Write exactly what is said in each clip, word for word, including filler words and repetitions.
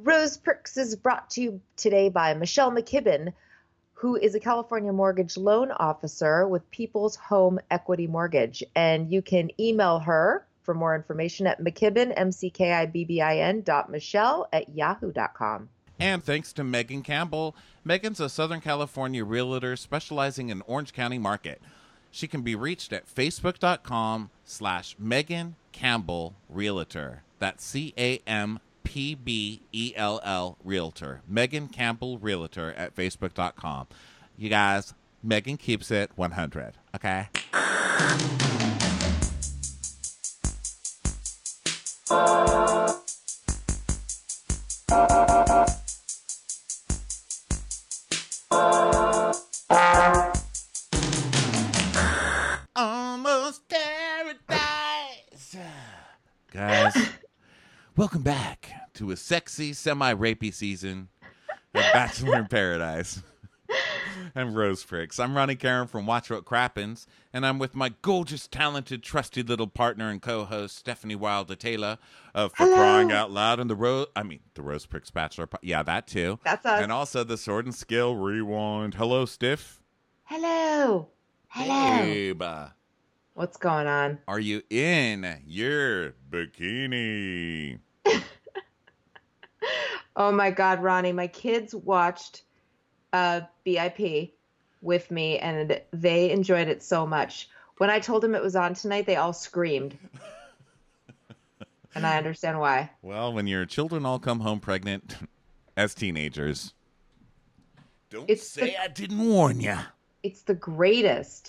Rose Perks is brought to you today by Michelle McKibben, who is a California mortgage loan officer with People's Home Equity Mortgage. And you can email her for more information at McKibben, M C K I B B I N dot Michelle at yahoo dot com. And thanks to Megan Campbell. Megan's a Southern California realtor specializing in Orange County market. She can be reached at facebook.com slash Megan Campbell Realtor. That's C A M P B E L L Realtor. Megan Campbell Realtor at facebook dot com. You guys, Megan keeps it one hundred, okay? Almost paradise. Guys, welcome back to a sexy, semi-rapey season of Bachelor in Paradise. I'm Rose Pricks. I'm Ronnie Karen from Watch What Crappens, and I'm with my gorgeous, talented, trusty little partner and co-host, Stephanie Wilder Taylor of For Hello. Crying Out Loud and the Rose, I mean, the Rose Pricks Bachelor. Po- yeah, that too. That's us. And also the Sword and Scale Rewind. Hello, Stiff. Hello. Hello. Hey, ba. What's going on? Are you in your bikini? Oh my God, Ronnie, my kids watched uh, B I P with me and they enjoyed it so much. When I told them it was on tonight, they all screamed. And I understand why. Well, when your children all come home pregnant as teenagers, don't It's say the- I didn't warn you. It's the greatest.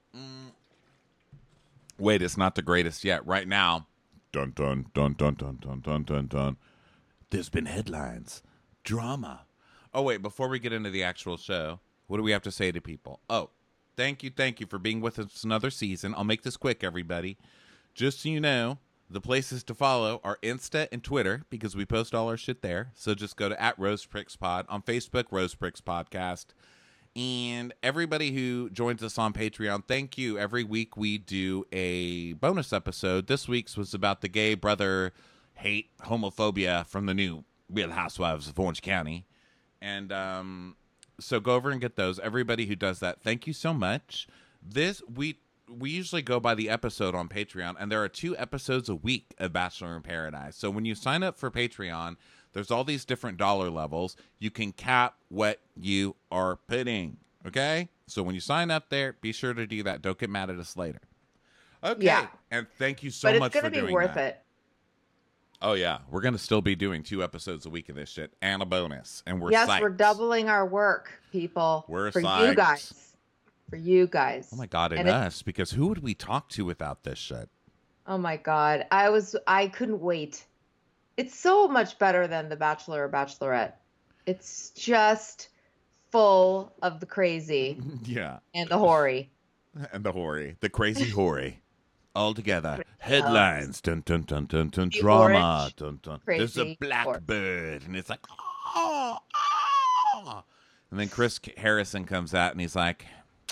Wait, it's not the greatest yet. Right now, dun dun dun dun dun dun dun dun dun. There's been headlines, drama. Oh wait, before we get into the actual show, what do we have to say to people? Oh, thank you, thank you for being with us another season. I'll make this quick, everybody. Just so you know, the places to follow are Insta and Twitter because we post all our shit there. So just go to at Rose Pricks Pod on Facebook, Rose Pricks Podcast. And everybody who joins us on Patreon, thank you. Every week we do a bonus episode. This week's was about the gay brother hate homophobia from the new Real Housewives of Orange County. And um, so go over and get those. Everybody who does that, thank you so much. This we we usually go by the episode on Patreon, and there are two episodes a week of Bachelor in Paradise. So when you sign up for Patreon, there's all these different dollar levels. You can cap what you are putting, okay? So when you sign up there, be sure to do that. Don't get mad at us later. Okay. Yeah. And thank you so but much it's for going to be doing worth that. it. Oh, yeah. We're going to still be doing two episodes a week of this shit and a bonus. And we're yes, psyched. we're doubling our work, people. We're for psyched. you guys. For you guys. Oh, my God, and, And it- us. Because who would we talk to without this shit? Oh my God. I was, I couldn't wait. It's so much better than The Bachelor or Bachelorette. It's just full of the crazy Yeah. and the hoary. And the hoary. The crazy hoary. All together. Headlines. Dun, dun, dun, dun, dun. The Drama. orange, Dun, dun. crazy There's a horse. blackbird. And it's like, oh, oh. And then Chris Harrison comes out and he's like,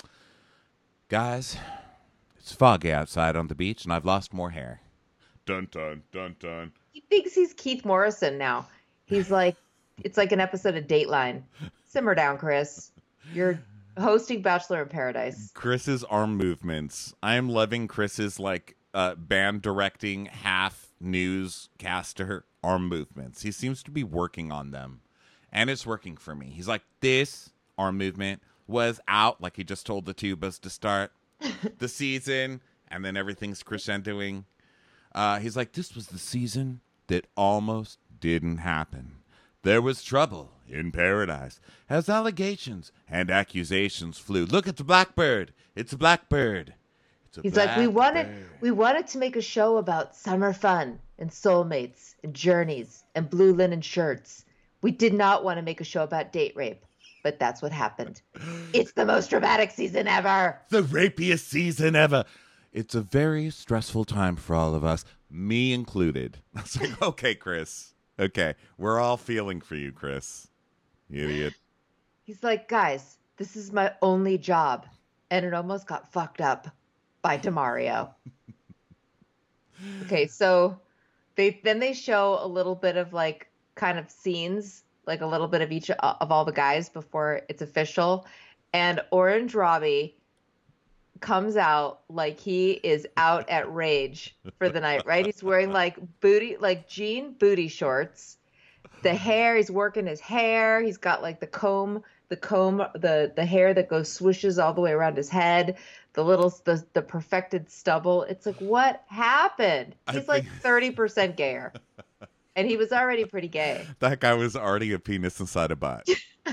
guys, it's foggy outside on the beach and I've lost more hair. Dun, dun, dun, dun. He thinks he's Keith Morrison now. He's like, it's like an episode of Dateline. Simmer down, Chris. You're hosting Bachelor in Paradise. Chris's arm movements. I am loving Chris's like uh, band directing half newscaster arm movements. He seems to be working on them, and it's working for me. He's like, this arm movement was out, like he just told the tubas to start the season, and then everything's crescendoing. Uh, he's like, this was the season that almost didn't happen. There was trouble in paradise as allegations and accusations flew. Look, it's a blackbird. It's a blackbird. It's a He's like, we wanted, blackbird." we wanted to make a show about summer fun and soulmates and journeys and blue linen shirts. We did not want to make a show about date rape, but that's what happened. It's the most dramatic season ever. The rapiest season ever. It's a very stressful time for all of us, me included. I was like, okay, Chris. Okay, we're all feeling for you, Chris. You idiot. He's like, guys, this is my only job. And it almost got fucked up by DeMario. Okay, so they then they show a little bit of like kind of scenes, like a little bit of each of all the guys before it's official. And Orange Robbie comes out like he is out at rage for the night, right? He's wearing like booty, like jean booty shorts. The hair, he's working his hair. He's got like the comb, the comb, the the hair that goes swooshes all the way around his head. The little, the the perfected stubble. It's like, what happened? He's think... like thirty percent gayer, and he was already pretty gay. That guy was already a penis inside a butt.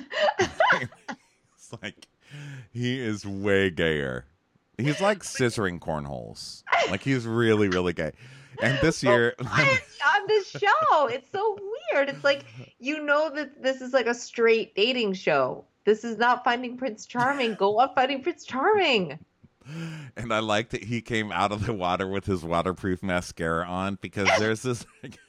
It's like he is way gayer. He's like scissoring cornholes. Like he's really, really gay. And this year on this show, it's so weird. It's like, you know that this is like a straight dating show. This is not Finding Prince Charming. Go on Finding Prince Charming. And I like that he came out of the water with his waterproof mascara on, because there's this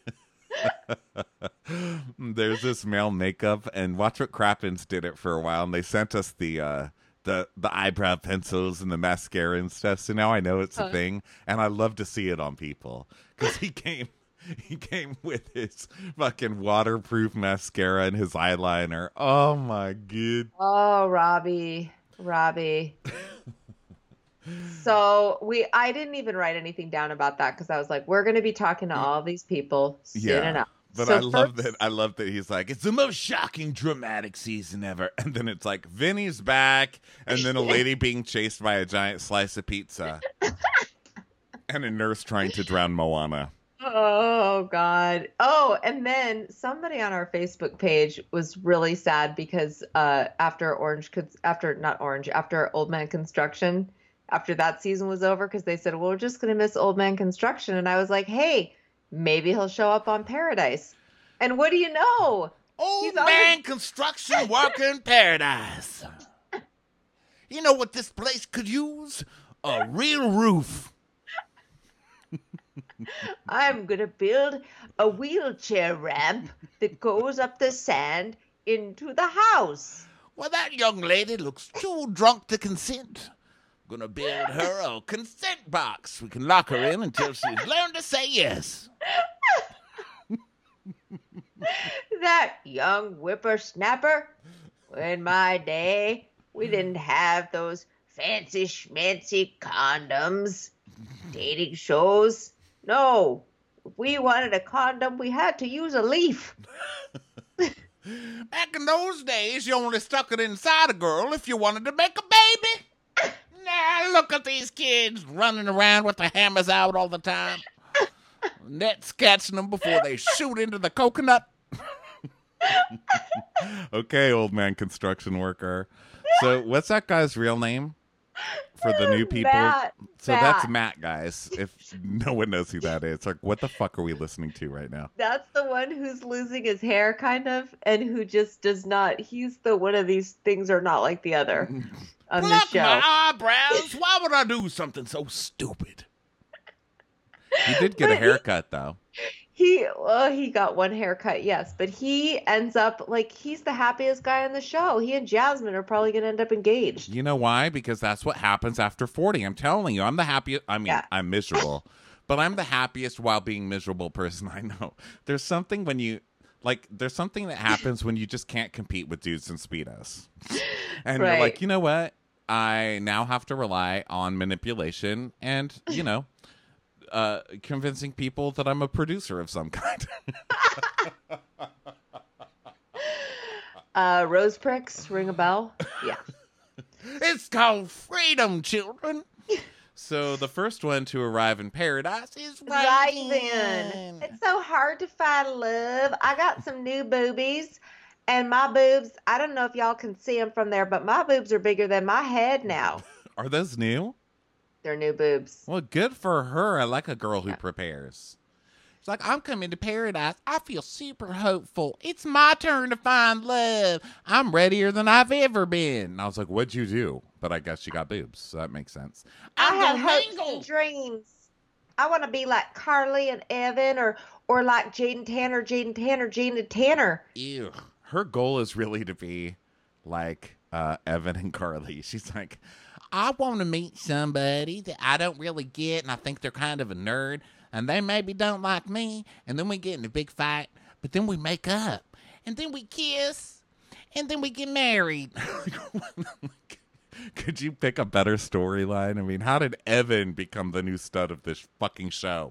there's this male makeup, and Watch What Crappens did it for a while, and they sent us the uh the the eyebrow pencils and the mascara and stuff. So now I know it's a thing, and I love to see it on people, because he came he came with his fucking waterproof mascara and his eyeliner. Oh my god. Oh, Robbie, Robbie. So we, I didn't even write anything down about that, because I was like, we're going to be talking to all these people soon yeah. enough. But so I love first... that. I love that he's like, it's the most shocking, dramatic season ever. And then it's like, Vinny's back, and then a lady being chased by a giant slice of pizza, and a nurse trying to drown Moana. Oh, God. Oh, and then somebody on our Facebook page was really sad because uh, after Orange, after not Orange, after Old Man Construction, after that season was over, because they said, well, we're just going to miss Old Man Construction. And I was like, hey, maybe he'll show up on Paradise. And what do you know? Old Man the- Construction working Paradise. You know what this place could use? A real roof. I'm going to build a wheelchair ramp that goes up the sand into the house. Well, that young lady looks too drunk to consent. Gonna build her a consent box. We can lock her in until she's learned to say yes. That young whippersnapper. In my day, we didn't have those fancy schmancy condoms, dating shows. No, if we wanted a condom, we had to use a leaf. Back in those days, you only stuck it inside a girl if you wanted to make a baby. Now look at these kids running around with the hammers out all the time. Nets catching them before they shoot into the coconut. Okay, Old Man Construction worker. So what's that guy's real name for the new people? Matt. So Matt. that's Matt, guys. If no one knows who that is, like, what the fuck are we listening to right now? That's the one who's losing his hair, kind of, and who just does not. He's the one of these things are not like the other. On Pluck the show. my eyebrows. Why would I do something so stupid? He did get But a haircut, though. He, well, he got one haircut, yes, but he ends up like he's the happiest guy on the show. He and Jasmine are probably going to end up engaged. You know why? Because that's what happens after forty. I'm telling you, I'm the happiest. I mean, Yeah. I'm miserable, but I'm the happiest while being miserable person I know. There's something when you like. There's something that happens when you just can't compete with dudes in Speedos, and Right. you're like, you know what? I now have to rely on manipulation and, you know, uh, convincing people that I'm a producer of some kind. uh, Rose pricks ring a bell? Yeah. It's called freedom, children. So the first one to arrive in paradise is Raven. Raven. It's so hard to find love. I got some new boobies. And my boobs, I don't know if y'all can see them from there, but my boobs are bigger than my head now. Are those new? They're new boobs. Well, good for her. I like a girl who Yeah. prepares. She's like, I'm coming to paradise. I feel super hopeful. It's my turn to find love. I'm readier than I've ever been. And I was like, what'd you do? But I guess she got boobs, so that makes sense. I I'm have gonna hopes mingle. and dreams. I want to be like Carly and Evan, or or like Jaden Tanner, Jaden Tanner, Jaden Tanner. Ew. Her goal is really to be like uh, Evan and Carly. She's like, I want to meet somebody that I don't really get, and I think they're kind of a nerd, and they maybe don't like me, and then we get in a big fight, but then we make up, and then we kiss, and then we get married. Could you pick a better storyline? I mean, how did Evan become the new stud of this fucking show?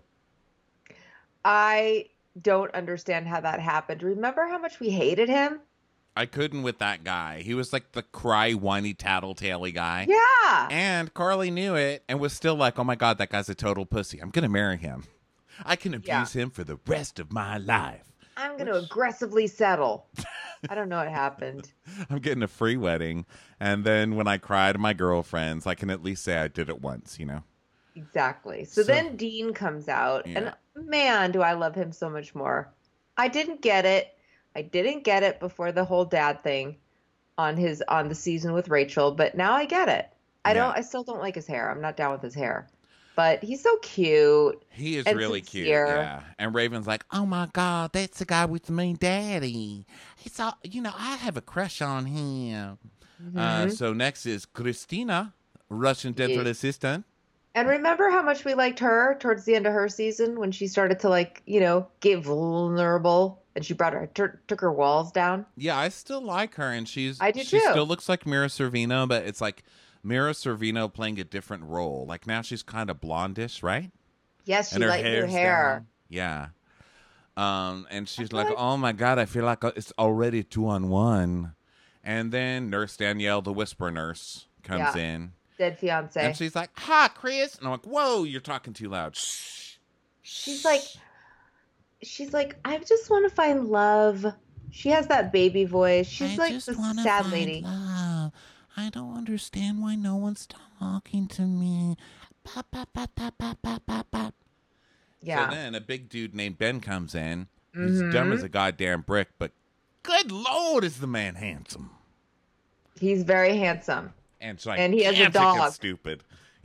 I don't understand how that happened. Remember how much we hated him? I couldn't with that guy. He was like the cry, whiny, tattletale guy. Yeah. And Carly knew it and was still like, oh my God, that guy's a total pussy. I'm going to marry him. I can abuse Yeah. him for the rest of my life. I'm going to Which... aggressively settle. I don't know what happened. I'm getting a free wedding. And then when I cry to my girlfriends, I can at least say I did it once, you know? Exactly. So, so then Dean comes out. Yeah. And man, do I love him so much more. I didn't get it. I didn't get it before the whole dad thing on his on the season with Rachel, but now I get it. I yeah. don't I still don't like his hair. I'm not down with his hair. But he's so cute. He is really sincere. Cute. Yeah. And Raven's like, "Oh my God, that's the guy with the mean daddy. It's all, you know, I have a crush on him." Mm-hmm. Uh, so next is Christina, Russian dental yeah. assistant. And remember how much we liked her towards the end of her season when she started to, like, you know, get vulnerable and she brought her t- took her walls down. Yeah, I still like her, and she's I do she too. Still looks like Mira Sorvino, but it's like Mira Sorvino playing a different role. Like now she's kind of blondish, right? Yes, she and her lightened her hair's hair. Down. Yeah. Um, and she's like, like, "Oh my God, I feel like it's already two on one." And then Nurse Danielle, the whisper nurse, comes yeah. in. Dead fiance. And she's like, "Hi, Chris." And I'm like, "Whoa, you're talking too loud." Shh. She's like, she's like, "I just want to find love." She has that baby voice. She's I like the sad find lady. Love. I don't understand why no one's talking to me. Pop, pop, pop, pop, pop, pop, pop, pop. Yeah. So then a big dude named Ben comes in. Mm-hmm. He's dumb as a goddamn brick, but good Lord, is the man handsome. He's very handsome. And, like, and he has a dog. Stupid.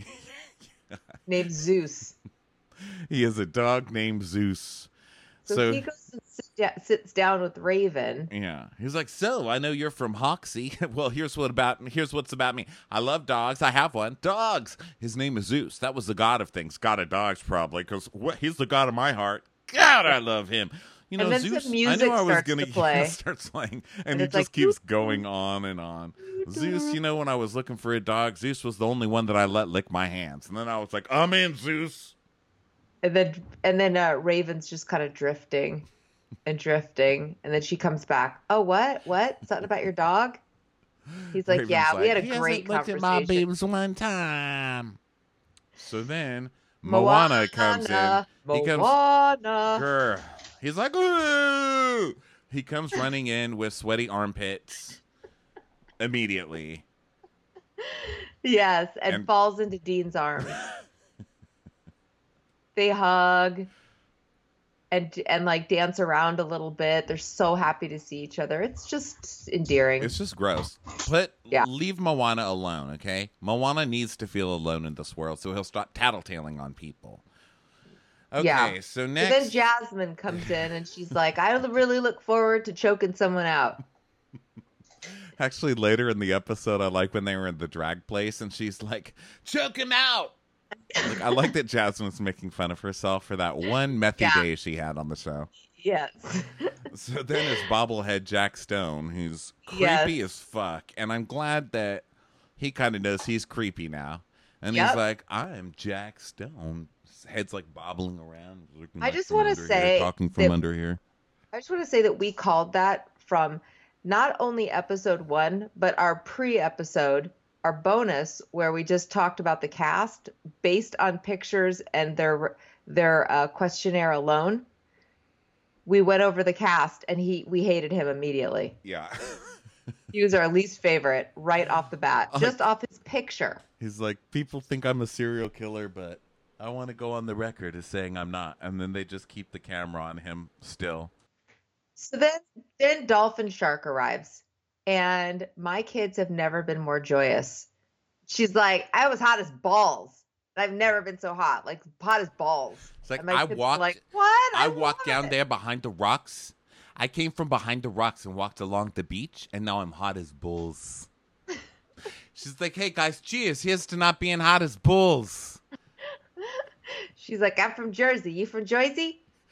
Named Zeus. He has a dog named Zeus. So, so he goes and sit, sits down with Raven. Yeah, he's like, "So I know you're from Hoxie. Well, here's what about here's what's about me. I love dogs. I have one. Dogs. His name is Zeus. That was the god of things. God of dogs, probably, because he's the god of my heart. God, I love him." You know, and then Zeus. Some music I knew I was going to play. Starts playing, and, and he just like, keeps going on and on. Zeus, you know, when I was looking for a dog, Zeus was the only one that I let lick my hands, and then I was like, "I'm in, Zeus." And then, and then uh, Raven's just kind of drifting and drifting, and then she comes back. "Oh, what? What? Something about your dog?" He's like, Raven's "Yeah, like, we had a he great looked conversation." At my boobs one time. So then Moana, Moana comes in. He Moana. comes, girl. He's like, "Ooh!" He comes running in with sweaty armpits immediately. Yes, and, and falls into Dean's arms. They hug and and like dance around a little bit. They're so happy to see each other. It's just endearing. It's just gross. Put yeah. leave Moana alone, okay? Moana needs to feel alone in this world, so he'll stop tattletaling on people. Okay, yeah. so next... So then Jasmine comes in, and she's like, "I really look forward to choking someone out." Actually, later in the episode, I like when they were in the drag place, and she's like, "Choke him out!" Like, I like that Jasmine's making fun of herself for that one methy yeah. day she had on the show. Yes. So then there's bobblehead Jack Stone, who's creepy yes. as fuck, and I'm glad that he kind of knows he's creepy now. And yep. he's like, "I am Jack Stone." His head's like bobbling around. I just want to say, here, talking from that, under here. I just want to say that we called that from not only episode one, but our pre-episode, our bonus, where we just talked about the cast based on pictures and their their uh, questionnaire alone. We went over the cast, and he we hated him immediately. Yeah. He was our least favorite right off the bat, just like, off his picture. He's like, "People think I'm a serial killer, but I want to go on the record as saying I'm not." And then they just keep the camera on him still. So then, then Dolphin Shark arrives, and my kids have never been more joyous. She's like, "I was hot as balls. I've never been so hot, like hot as balls." It's like I walked, like, what? I, I walked down it. there behind the rocks. I came from behind the rocks and walked along the beach, and now I'm hot as bulls. She's like, "Hey guys, cheers! Here's to not being hot as bulls." She's like, "I'm from Jersey. You from Jersey?"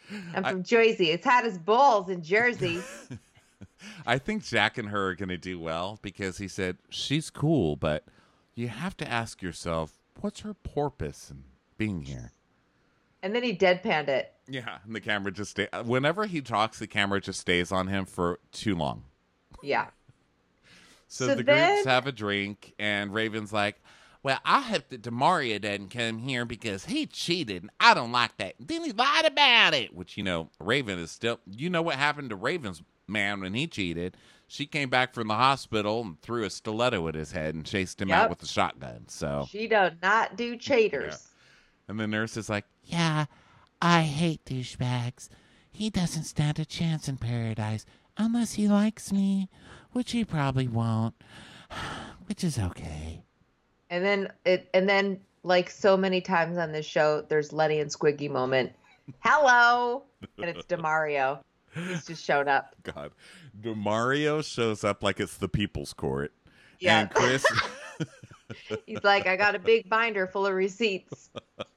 I'm I, from Jersey. It's hot as balls in Jersey. I think Jack and her are going to do well because he said, she's cool, but you have to ask yourself, what's her purpose in being here? And then he deadpanned it. Yeah, and the camera just stay. Whenever he talks, the camera just stays on him for too long. Yeah. So, So the then- groups have a drink, and Raven's like, well, I hope that Demario doesn't come here because he cheated, and I don't like that. Then he lied about it, which, you know, Raven is still, you know what happened to Raven's man when he cheated. She came back from the hospital and threw a stiletto at his head and chased him Yep. out with a shotgun. So, She does not do cheaters. and the nurse is like, Yeah, I hate douchebags. He doesn't stand a chance in paradise unless he likes me, which he probably won't, which is okay. And then it, and then like so many times on this show, there's Lenny and Squiggy moment. Hello, and it's Demario. He's just shown up. God, Demario shows up like it's the people's court. Yeah. And Chris, He's like, I got a big binder full of receipts.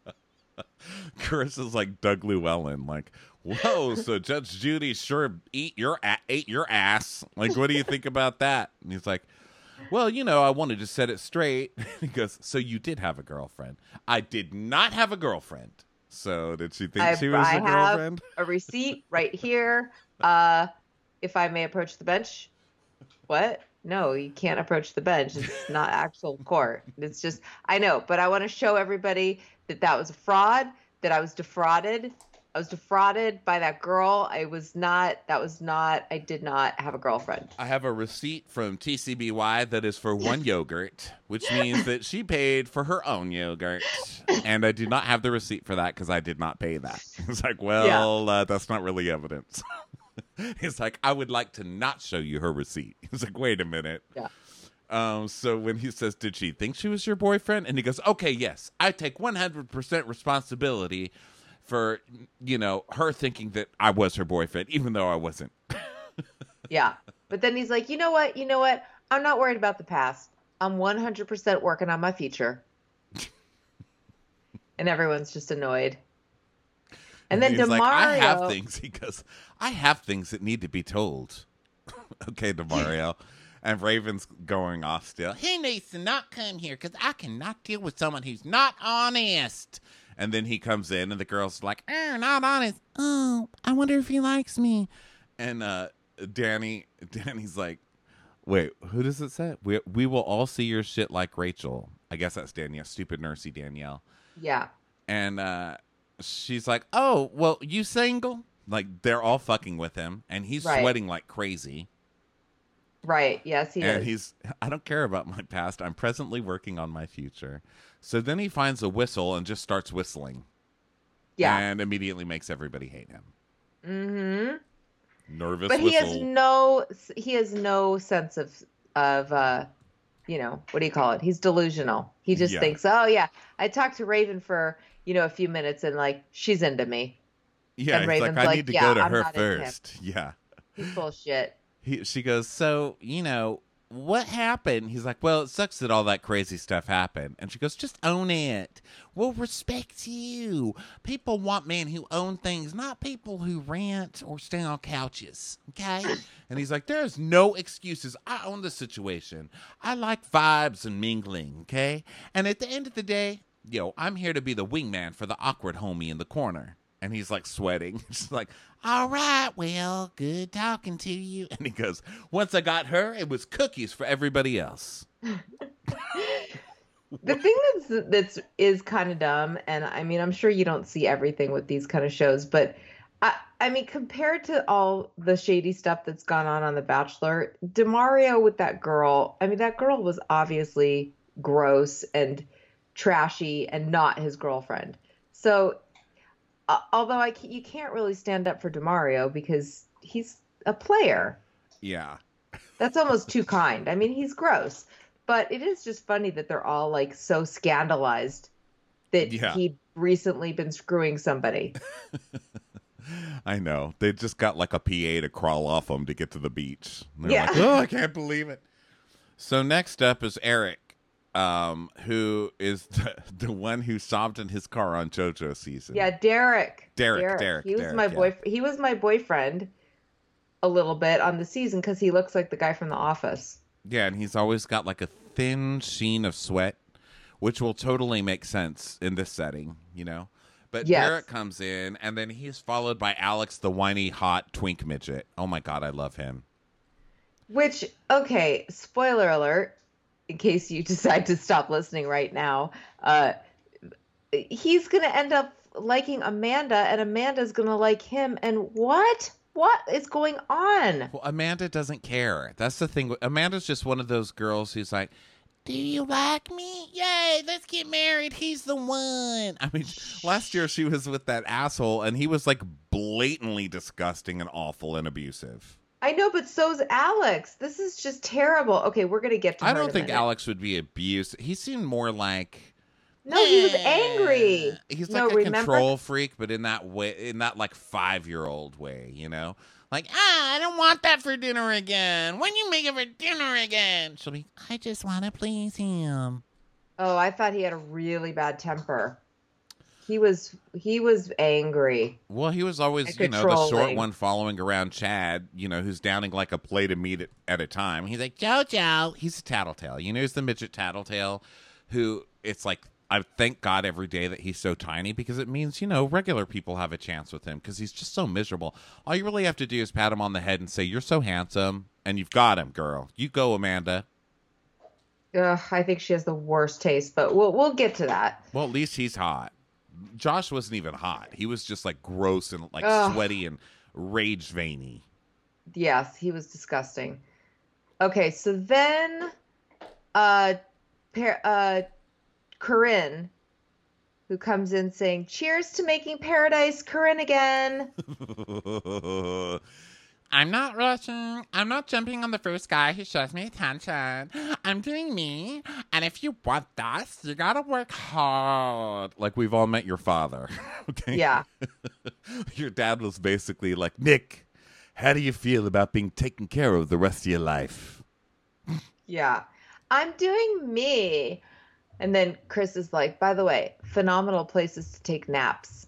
Chris is like Doug Llewellyn, like, whoa, so Judge Judy sure eat your a- ate your ass. Like, what do you think about that? And he's like, well, you know, I wanted to set it straight. He goes, so you did have a girlfriend. I did not have a girlfriend. So did she think I, she was I your have girlfriend? a receipt right here. Uh, if I may approach the bench. What? No, you can't approach the bench. It's not actual court. It's just, I know, but I want to show everybody that that was a fraud, that I was defrauded. I was defrauded by that girl. I was not, that was not, I did not have a girlfriend. I have a receipt from T C B Y that is for one yogurt, which means that she paid for her own yogurt. And I do not have the receipt for that because I did not pay that. It's like, well, uh, that's not really evidence. It's like, I would like to not show you her receipt. It's like, wait a minute. Yeah. Um, so when he says, did she think she was your boyfriend? And he goes, okay, yes, I take one hundred percent responsibility for, you know, her thinking that I was her boyfriend, even though I wasn't. Yeah. But then he's like, you know what? You know what? I'm not worried about the past. I'm one hundred percent working on my future. And everyone's just annoyed. And then he's Demario. like, I have things. He goes, I have things that need to be told. Okay, Demario. And Raven's going off still. He needs to not come here because I cannot deal with someone who's not honest. And then he comes in, and the girl's like, Er, not honest. Oh, I wonder if he likes me. and uh, Danny, Danny's like, wait, who does it say? We we will all see your shit like Rachel. I guess that's Danielle, stupid nursey Danielle. Yeah. And uh, she's like, oh, well, you single? Like, they're all fucking with him, and he's Right. sweating like crazy. Right. Yes, he and is. he's, I don't care about my past. I'm presently working on my future. So then he finds a whistle and just starts whistling. Yeah. And immediately makes everybody hate him. Mm-hmm. Nervous But he whistle. has no he has no sense of of uh you know, what do you call it? He's delusional. He just Yeah. thinks, "Oh yeah, I talked to Raven for, you know, a few minutes and like she's into me." yeah, and he's like, Raven's I like, need to "Yeah, go to I'm her not into him." first. Yeah. He's full of shit. He, she goes, so, you know, what happened? He's like, well, it sucks that all that crazy stuff happened. And she goes, just own it. We'll respect you. People want men who own things, not people who rent or stay on couches. Okay? And he's like, there's no excuses. I own the situation. I like vibes and mingling, okay? And at the end of the day, yo, I'm here to be the wingman for the awkward homie in the corner. And he's like sweating. She's like, All right, well, good talking to you. and he goes, once I got her, it was cookies for everybody else. The thing that's that's is kind of dumb, and I mean, I'm sure you don't see everything with these kind of shows, but I I mean, compared to all the shady stuff that's gone on on The Bachelor, Demario with that girl, I mean, that girl was obviously gross and trashy and not his girlfriend. So, uh, although I ca- you can't really stand up for Demario because he's a player. Yeah. That's almost too kind. I mean, he's gross. But it is just funny that they're all like so scandalized that Yeah. he'd recently been screwing somebody. I know. They just got like a P A to crawl off them to get to the beach. And they're Yeah. like, oh, I can't believe it. So next up is Eric. um, who is the, the one who sobbed in his car on JoJo season. Yeah, Derek. Derek, Derek, He was Derek, my yeah. boyfriend. He was my boyfriend a little bit on the season because he looks like the guy from The Office. Yeah, and he's always got like a thin sheen of sweat, which will totally make sense in this setting, you know? But Yes. Derek comes in, and then he's followed by Alex, the whiny, hot twink midget. Oh my God, I love him. Which, okay, spoiler alert, in case you decide to stop listening right now, uh, he's going to end up liking Amanda, and Amanda's going to like him. And what? What is going on? Well, Amanda doesn't care. That's the thing. Amanda's just one of those girls who's like, Do you like me? Yay, let's get married. He's the one. I mean, last year she was with that asshole, and he was like blatantly disgusting and awful and abusive. I know, but so's Alex. This is just terrible. Okay, we're going to get to I her in don't a think minute. Alex would be abused. He seemed more like No, he was angry. he's No, like a remember- control freak, but in that way, in that like five year old way, you know. Like, ah, I don't want that for dinner again. When you make it for dinner again? She'll be, I just want to please him. Oh, I thought he had a really bad temper. He was he was angry. well, he was always, And you know, the short controlling. one following around Chad, you know, who's downing like a plate of meat at, at a time. He's like, Jojo. he's a tattletale. You know, he's the midget tattletale who it's like, I thank God every day that he's so tiny because it means, you know, regular people have a chance with him because he's just so miserable. All you really have to do is pat him on the head and say, you're so handsome, and you've got him, girl. You go, Amanda. Ugh, I think she has the worst taste, but we'll we'll get to that. Well, at least he's hot. Josh wasn't even hot. He was just like gross and like Ugh. sweaty and rage veiny. Yes, he was disgusting. Okay, so then uh par- uh Corinne, who comes in saying, "Cheers to making paradise, Corinne again." I'm not rushing. I'm not jumping on the first guy who shows me attention. I'm doing me. And if you want this, you gotta work hard. Like we've all met your father. Okay. Yeah. Your dad was basically like, Nick, how do you feel about being taken care of the rest of your life? Yeah. I'm doing me. And then Chris is like, "By the way, phenomenal places to take naps."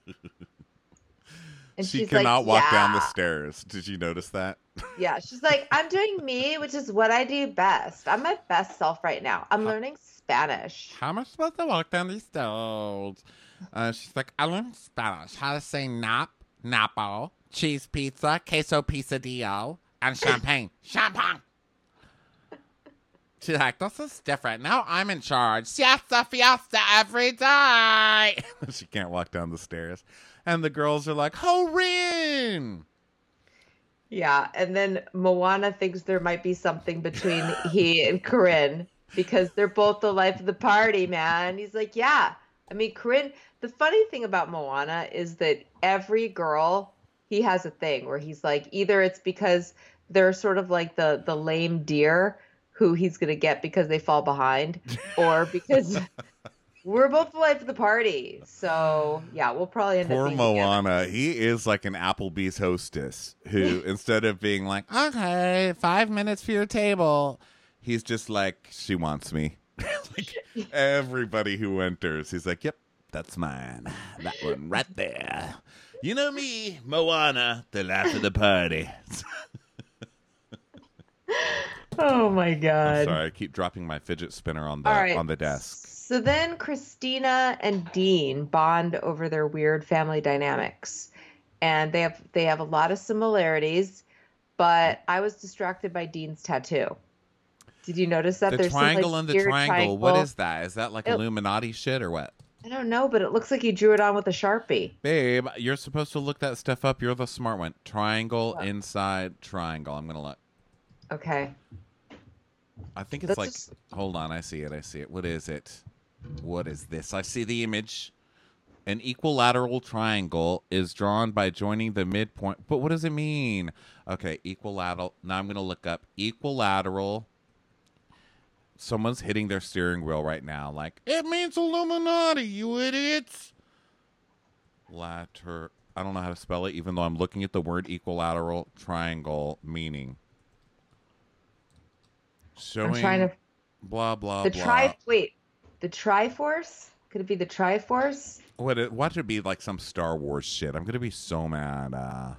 And She she's cannot like, walk down the "Yeah." stairs. Did you notice that? Yeah, she's like, "I'm doing me, which is what I do best. I'm my best self right now. I'm learning Spanish." How am I supposed to walk down these stairs? Uh, she's like, I learned Spanish. How to say nap, napo, cheese pizza, queso pisadillo, and champagne. Champagne! She's like, this is different. Now I'm in charge. Siesta fiesta every day. She can't walk down the stairs. And the girls are like, Horin! Yeah, and then Moana thinks there might be something between he and Corinne because they're both the life of the party, man. He's like, "Yeah." I mean, Corinne, the funny thing about Moana is that every girl, he has a thing where he's like, either it's because they're sort of like the the lame deer who he's going to get because they fall behind, or because we're both the life of the party. So, yeah, we'll probably end Poor up being together. Moana. He is like an Applebee's hostess who, instead of being like, okay, five minutes for your table, he's just like, she wants me. Like everybody who enters, he's like, yep, that's mine. That one right there. You know me, Moana, the life of the party. Oh, my God. Sorry, I keep dropping my fidget spinner on the All right. on the desk. So then Christina and Dean bond over their weird family dynamics. And they have they have a lot of similarities, but I was distracted by Dean's tattoo. Did you notice that? The There's some, triangle like, and the weird triangle. What triangle. is that? Is that like It- Illuminati shit or what? I don't know, but it looks like he drew it on with a Sharpie. Babe, you're supposed to look that stuff up. You're the smart one. Triangle What? inside triangle. I'm gonna look. Okay. I think it's That's like. just- Hold on, I see it. I see it. What is it? What is this? I see the image. An equilateral triangle is drawn by joining the midpoint. But what does it mean? Okay, equilateral. Now I'm gonna look up equilateral. Someone's hitting their steering wheel right now. Like, it means Illuminati, you idiots. Later. I don't know how to spell it, even though I'm looking at the word equilateral triangle meaning. Showing I'm trying to Blah, blah, The blah. tri wait, the Triforce? Could it be the Triforce? What it, watch it be like some Star Wars shit. I'm going to be so mad. Uh,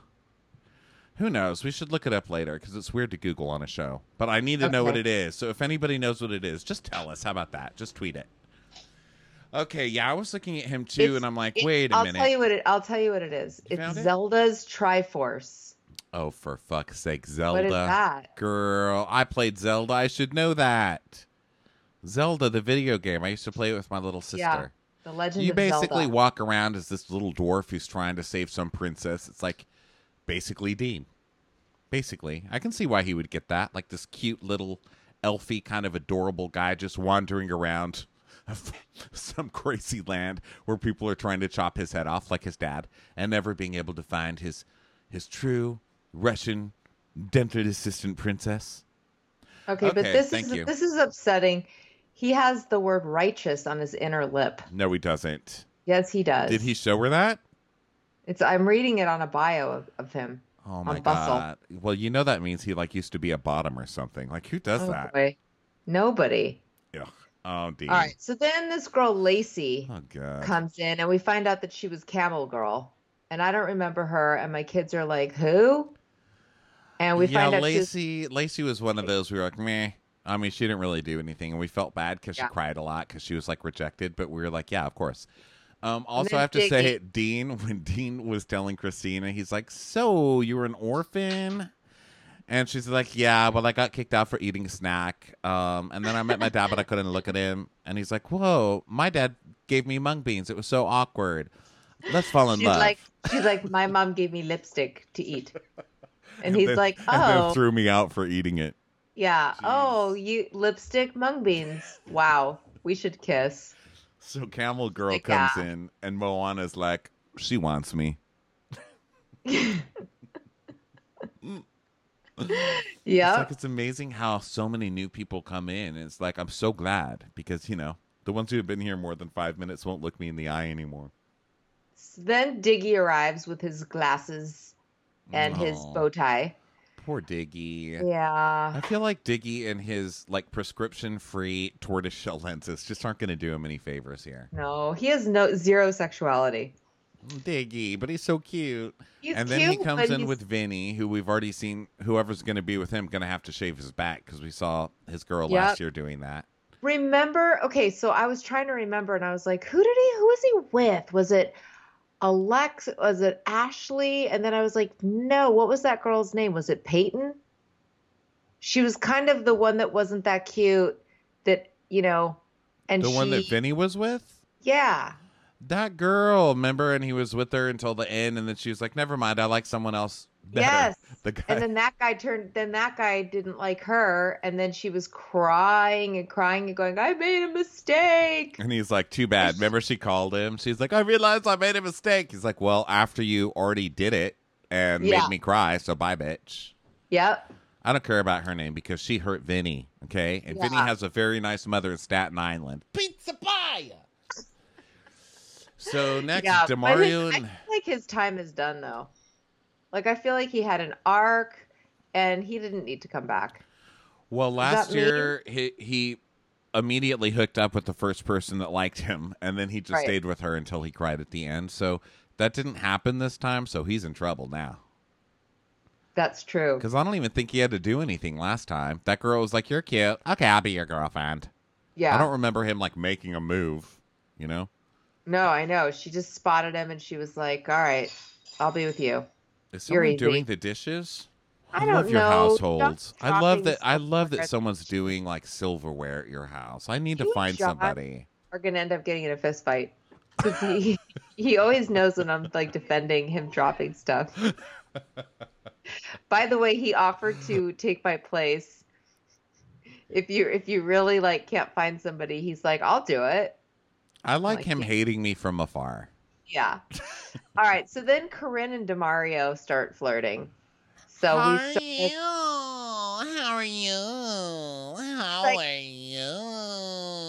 who knows? We should look it up later because it's weird to Google on a show. But I need to know what Okay. it is. So if anybody knows what it is, just tell us. How about that? Just tweet it. Okay, yeah, I was looking at him too, It's- and I'm like, it- wait a I'll minute. tell you what it. I'll tell you what it is. You It's found it? Zelda's Triforce. Oh, for fuck's sake, Zelda. What is that? Girl, I played Zelda. I should know that. Zelda, the video game. I used to play it with my little sister. Yeah, The Legend You of basically Zelda. walk around as this little dwarf who's trying to save some princess. It's like basically Dean. Basically. I can see why he would get that. Like this cute little elfy kind of adorable guy just wandering around some crazy land where people are trying to chop his head off like his dad and never being able to find his his true Russian dental assistant princess. Okay, but Okay, this thank is you. this is upsetting. He has the word righteous on his inner lip. No, he doesn't. Yes, he does. Did he show her that? It's I'm reading it on a bio of, of him. Oh my On Bustle. god. Well, you know that means he like used to be a bottom or something. Like who does Oh, that? boy. Nobody. Ugh. Oh, Dean. All right. So then this girl Lacey Oh god. comes in and we find out that she was Camel Girl. And I don't remember her and my kids are like, "Who?" And we yeah, find out she's Lacey. Lacey was one of those we were like, meh. I mean, she didn't really do anything, and we felt bad because Yeah. she cried a lot because she was like rejected. But we were like, yeah, of course. Um, also, then I have to say, Diggy- Dean, when Dean was telling Christina, he's like, "So you were an orphan?" And she's like, "Yeah, well, I got kicked out for eating a snack. Um, and then I met my dad, but I couldn't look at him." And he's like, "Whoa, my dad gave me mung beans. It was so awkward. Let's fall in she's love." like she's like, "My mom gave me lipstick to eat." And he's then- like, and then "Oh, threw me out for eating it. yeah. Oh, you lipstick mung beans. Wow. We should kiss." So Camel Girl Like, comes yeah. in, and Moana's like, "She wants me." It's Yeah. like it's amazing how so many new people come in. It's like I'm so glad because you know the ones who have been here more than five minutes won't look me in the eye anymore. Then Diggy arrives with his glasses and his Aw, bow tie. Poor Diggy. Yeah. I feel like Diggy and his like prescription-free tortoiseshell lenses just aren't going to do him any favors here. No, he has no zero sexuality. Diggy, but he's so cute. He's and then cute, he comes but in he's- with Vinny, who we've already seen. Whoever's going to be with him going to have to shave his back because we saw his girl Yep. last year doing that. Remember? Okay, so I was trying to remember, and I was like, who did he? Who was he with? Was it Alex? Was it Ashley? And then I was like, no. What was that girl's name? Was it Peyton? She was kind of the one that wasn't that cute. That you know, and The she, one that Vinny was with. yeah, That girl, remember? And he was with her until the end, and then she was like, "Never mind, I like someone else better." yes. The guy. And then that guy turned. Then that guy didn't like her, and then she was crying and crying and going, "I made a mistake." And he's like, "Too bad." Remember, she called him. She's like, "I realized I made a mistake." He's like, "Well, after you already did it and Yeah. made me cry, so bye, bitch." Yep. I don't care about her name because she hurt Vinny. Okay, and Vinny Yeah. has a very nice mother in Staten Island. Pizza pie. So next, Yeah, but Demario his- I and feel like his time is done though. Like I feel like he had an arc, and he didn't need to come back. well, last that me? year he he immediately hooked up with the first person that liked him, and then he just Right. stayed with her until he cried at the end. So that didn't happen this time. So he's in trouble now. That's true. Because I don't even think he had to do anything last time. That girl was like, "You're cute. Okay, I'll be your girlfriend." Yeah. I don't remember him like making a move. You know. No, I know. She just spotted him, and she was like, "All right, I'll be with you." Is You're someone easy. doing the dishes? I love don't your know. households. Stop I love dropping that. I love that silverware. someone's doing like silverware at your house. I need to You and find John somebody. Are gonna end up getting in a fist fight because he he always knows when I'm like defending him dropping stuff. By the way, he offered to take my place. If you if you really like can't find somebody, he's like, "I'll do it." I like like him it. hating me from afar. Yeah. All right. So then Corinne and Demario start flirting. So How we are start you? with, How are you? How Like- are you?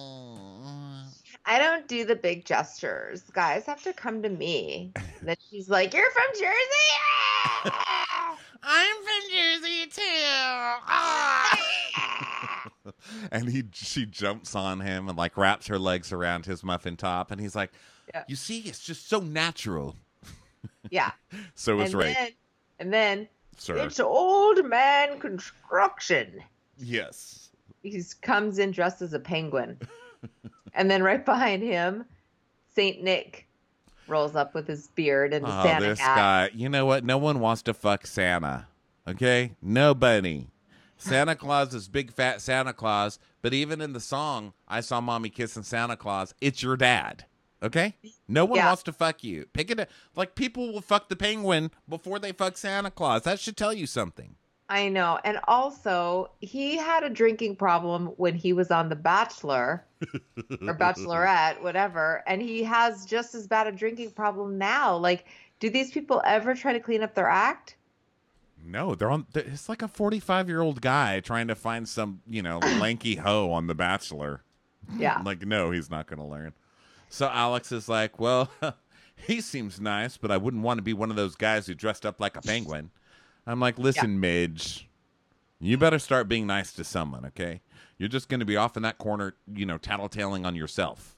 I don't do the big gestures. Guys have to come to me. Then she's like, "You're from Jersey." I'm from Jersey too. Ah. And he she jumps on him and like wraps her legs around his muffin top, and he's like, Yeah. "You see, it's just so natural." Yeah. So it's and right, then, and then sir. it's old man construction. Yes. He comes in dressed as a penguin. And then right behind him, Saint Nick rolls up with his beard and the Oh, Santa this hat. guy. You know what? No one wants to fuck Santa. Okay? Nobody. Santa Claus is big fat Santa Claus, but even in the song, I Saw Mommy Kissing Santa Claus, it's your dad. Okay? No one Yeah. wants to fuck you. Pick it up. Like, people will fuck the penguin before they fuck Santa Claus. That should tell you something. I know. And also, he had a drinking problem when he was on The Bachelor or Bachelorette, whatever. And he has just as bad a drinking problem now. Like, do these people ever try to clean up their act? No, they're on. It's like a forty-five-year-old guy trying to find some, you know, lanky hoe on The Bachelor. Yeah. Like, no, he's not going to learn. So Alex is like, well, he seems nice, but I wouldn't want to be one of those guys who dressed up like a penguin. I'm like, listen, Yeah. Midge, you better start being nice to someone, okay? You're just going to be off in that corner, you know, tattletaling on yourself.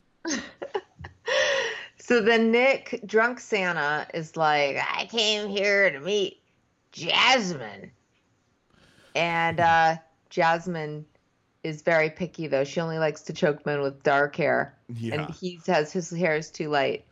So then Nick, drunk Santa, is like, I came here to meet Jasmine. And uh, Jasmine is very picky, though. She only likes to choke men with dark hair. Yeah. And he says his hair is too light.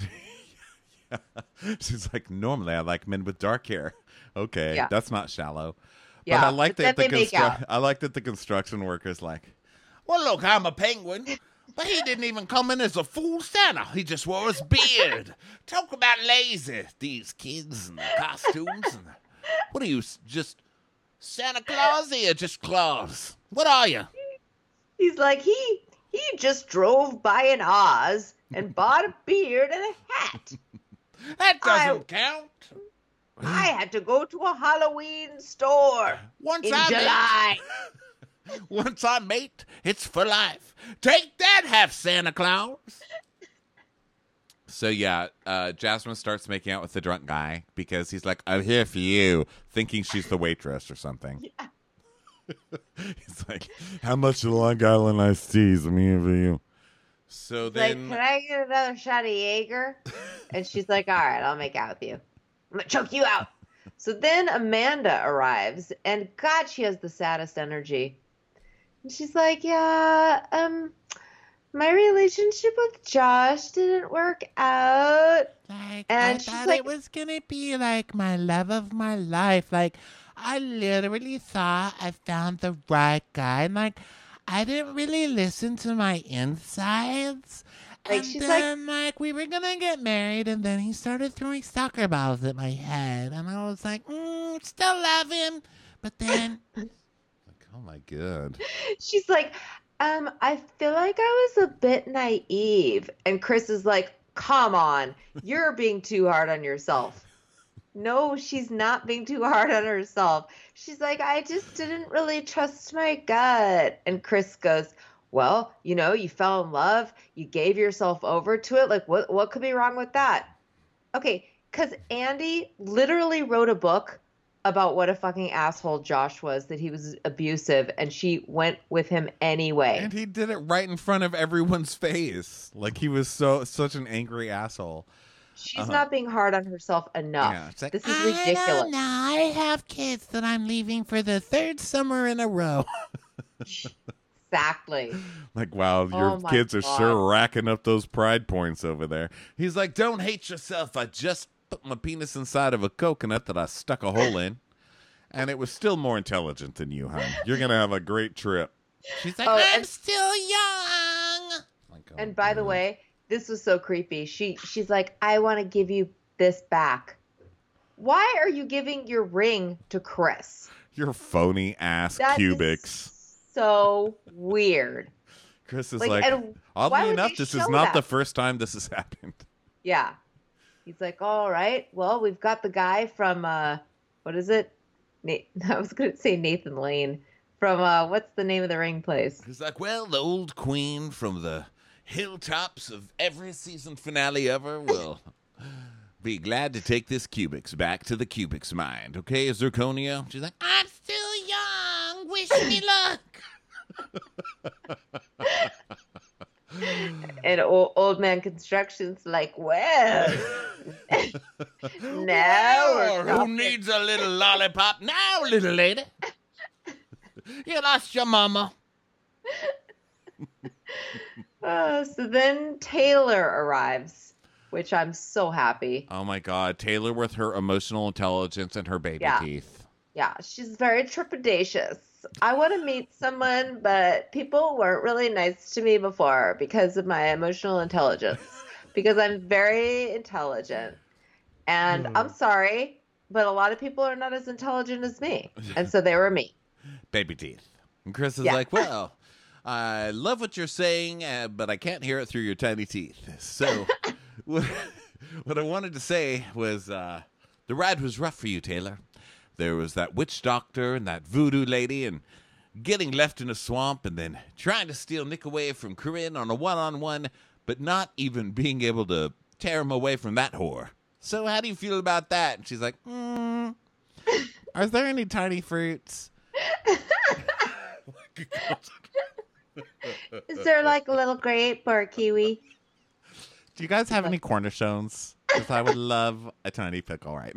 She's like, normally I like men with dark hair. Okay, Yeah. that's not shallow. Yeah, but I like but that the then they make constru- out. I like that the construction worker's like, well, look, I'm a penguin, but he didn't even come in as a full Santa. He just wore his beard. Talk about lazy, these kids and the costumes. And the, what are you, s- just Santa Claus or you just Claus? What are you? He's like, he he just drove by an Oz and bought a beard and a hat. That doesn't I- count. I had to go to a Halloween store Once in I July. mate, once I mate, it's for life. Take that, half Santa Claus. So yeah, uh, Jasmine starts making out with the drunk guy because he's like, "I'm here for you," thinking she's the waitress or something. Yeah. He's like, "How much of the Long Island iced teas? I'm here for you." So Like, then, can I get another shot of Jaeger? And she's like, all right, I'll make out with you. I'm going to choke you out. So then Amanda arrives, and God, she has the saddest energy. And she's like, yeah, um, my relationship with Josh didn't work out. Like, And I she's thought like- it was gonna be like my love of my life. Like, I literally thought I found the right guy. And like, I didn't really listen to my insides. Like, and she's like- then, like, we were gonna get married, and then he started throwing soccer balls at my head, and I was like, mm, still love him, but then, like, oh my god, She's like, um, I feel like I was a bit naive. And Chris is like, come on, you're being too hard on yourself. No, she's not being too hard on herself. She's like, I just didn't really trust my gut. And Chris goes, well, you know, you fell in love, you gave yourself over to it. Like, what, what could be wrong with that? Okay, because Andy literally wrote a book about what a fucking asshole Josh was, that he was abusive, and she went with him anyway. and he did it right in front of everyone's face. Like he was so such an angry asshole. She's Uh-huh. not being hard on herself enough. Yeah, it's like, this is I ridiculous. don't know, I have kids that I'm leaving for the third summer in a row. Exactly. Like, wow, your Oh my kids are God. sure racking up those pride points over there. He's like, don't hate yourself. I just put my penis inside of a coconut that I stuck a hole in, and it was still more intelligent than you, hon. You're going to have a great trip. She's like, Oh, I'm and- still young. Like, oh, And by the God. way, this was so creepy. She she's like, I want to give you this back. Why are you giving your ring to Chris? Your phony ass That is cubics. so weird. Chris is Like, like, and why oddly would enough, they this is show not that? the first time this has happened. Yeah. He's like, all right, well, we've got the guy from, uh, what is it? Na- I was going to say Nathan Lane. From, uh, what's the name of the ring place? He's like, well, the old queen from the hilltops of every season finale ever will be glad to take this cubics back to the cubics mind. Okay, Zirconia? She's like, I'm still young. Wish me luck. And old, old man construction's like, well, now Well, we're who talking. needs a little lollipop now, little lady? You lost your mama. Uh, so then Taylor arrives, which I'm so happy. Oh my God, Taylor with her emotional intelligence and her baby Yeah. teeth. Yeah, she's very trepidatious. I want to meet someone, but people weren't really nice to me before because of my emotional intelligence. Because I'm very intelligent. And I'm sorry, but a lot of people are not as intelligent as me. And so they were mean. Baby teeth. And Chris is Yeah. like, well, I love what you're saying, uh, but I can't hear it through your tiny teeth. So what, what I wanted to say was uh, the ride was rough for you, Taylor. There was that witch doctor and that voodoo lady and getting left in a swamp and then trying to steal Nick away from Corinne on a one-on-one, but not even being able to tear him away from that whore. So how do you feel about that? And she's like, hmm, are there any tiny fruits? Is there like a little grape or a kiwi? Do you guys have any cornichons? Because I would love a tiny pickle right now.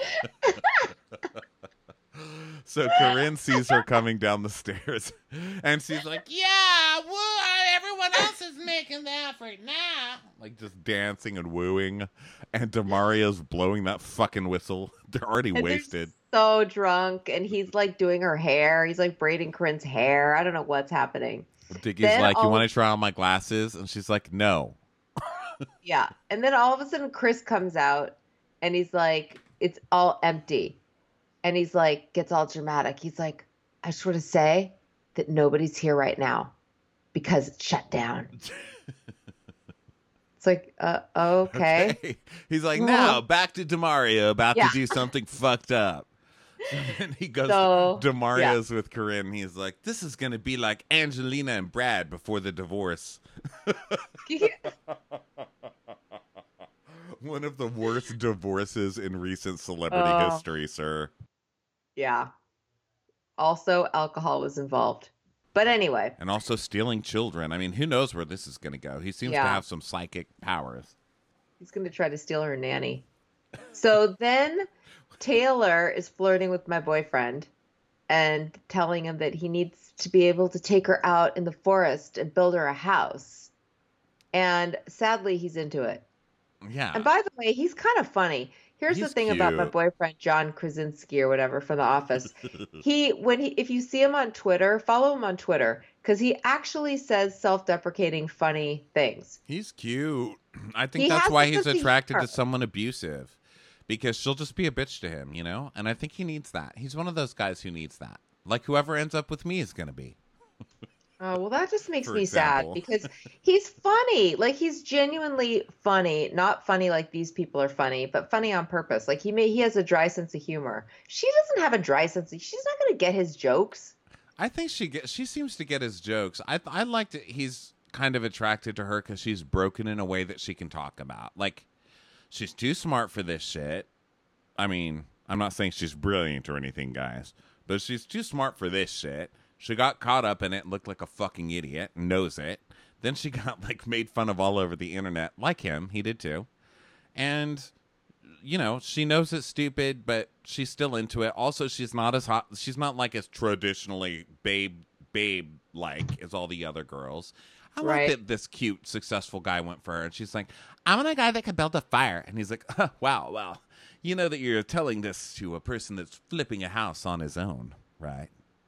So Corinne sees her coming down the stairs, and she's like, yeah, woo, everyone else is making the effort now. Like, just dancing and wooing. And Damario's blowing that fucking whistle. They're already And they're wasted. so drunk, and he's like doing her hair. He's like braiding Corinne's hair. I don't know what's happening. Dickie's Then like, you all- want to try on my glasses? And she's like, no. Yeah. And then all of a sudden, Chris comes out, and he's like, it's all empty. And he's like, gets all dramatic. He's like, I just want to say that nobody's here right now because it's shut down. It's like, uh, okay. He's like, now back to Demario, about Yeah. to do something fucked up. And he goes, So, Demario's with Corinne. He's like, this is going to be like Angelina and Brad before the divorce. One of the worst divorces in recent celebrity Oh. history, sir. Yeah. Also, alcohol was involved. But anyway, And also stealing children. I mean, who knows where this is going to go? He seems to Yeah. have some psychic powers. he's going to try to steal her nanny. So then Taylor is flirting with my boyfriend and telling him that he needs to be able to take her out in the forest and build her a house. And sadly, he's into it. Yeah. And by the way, he's kind of funny. Here's He's the thing about my cute. boyfriend, John Krasinski or whatever from The Office. He, when he, if you see him on Twitter, follow him on Twitter because he actually says self-deprecating, funny things. He's cute. I think He that's has why a he's sense of attracted to humor. someone abusive. Because she'll just be a bitch to him, you know? And I think he needs that. He's one of those guys who needs that. Like whoever ends up with me is going to be. Oh, well, that just makes For me example. sad because he's funny. Like he's genuinely funny, not funny like these people are funny, but funny on purpose. Like he may he has a dry sense of humor. She doesn't have a dry sense of, she's not going to get his jokes. I think she get, she seems to get his jokes. I I like that he's kind of attracted to her because she's broken in a way that she can talk about. Like, she's too smart for this shit. I mean, I'm not saying she's brilliant or anything, guys, but she's too smart for this shit. She got caught up in it and looked like a fucking idiot and knows it. Then she got, like, made fun of all over the internet. Like him. He did, too. And, you know, she knows it's stupid, but she's still into it. Also, she's not as hot. She's not, like, as traditionally babe, babe-like as all the other girls. I Right. like that this cute, successful guy went for her. And she's like, I want a guy that can build a fire. And he's like, huh, wow, well, you know that you're telling this to a person that's flipping a house on his own, right?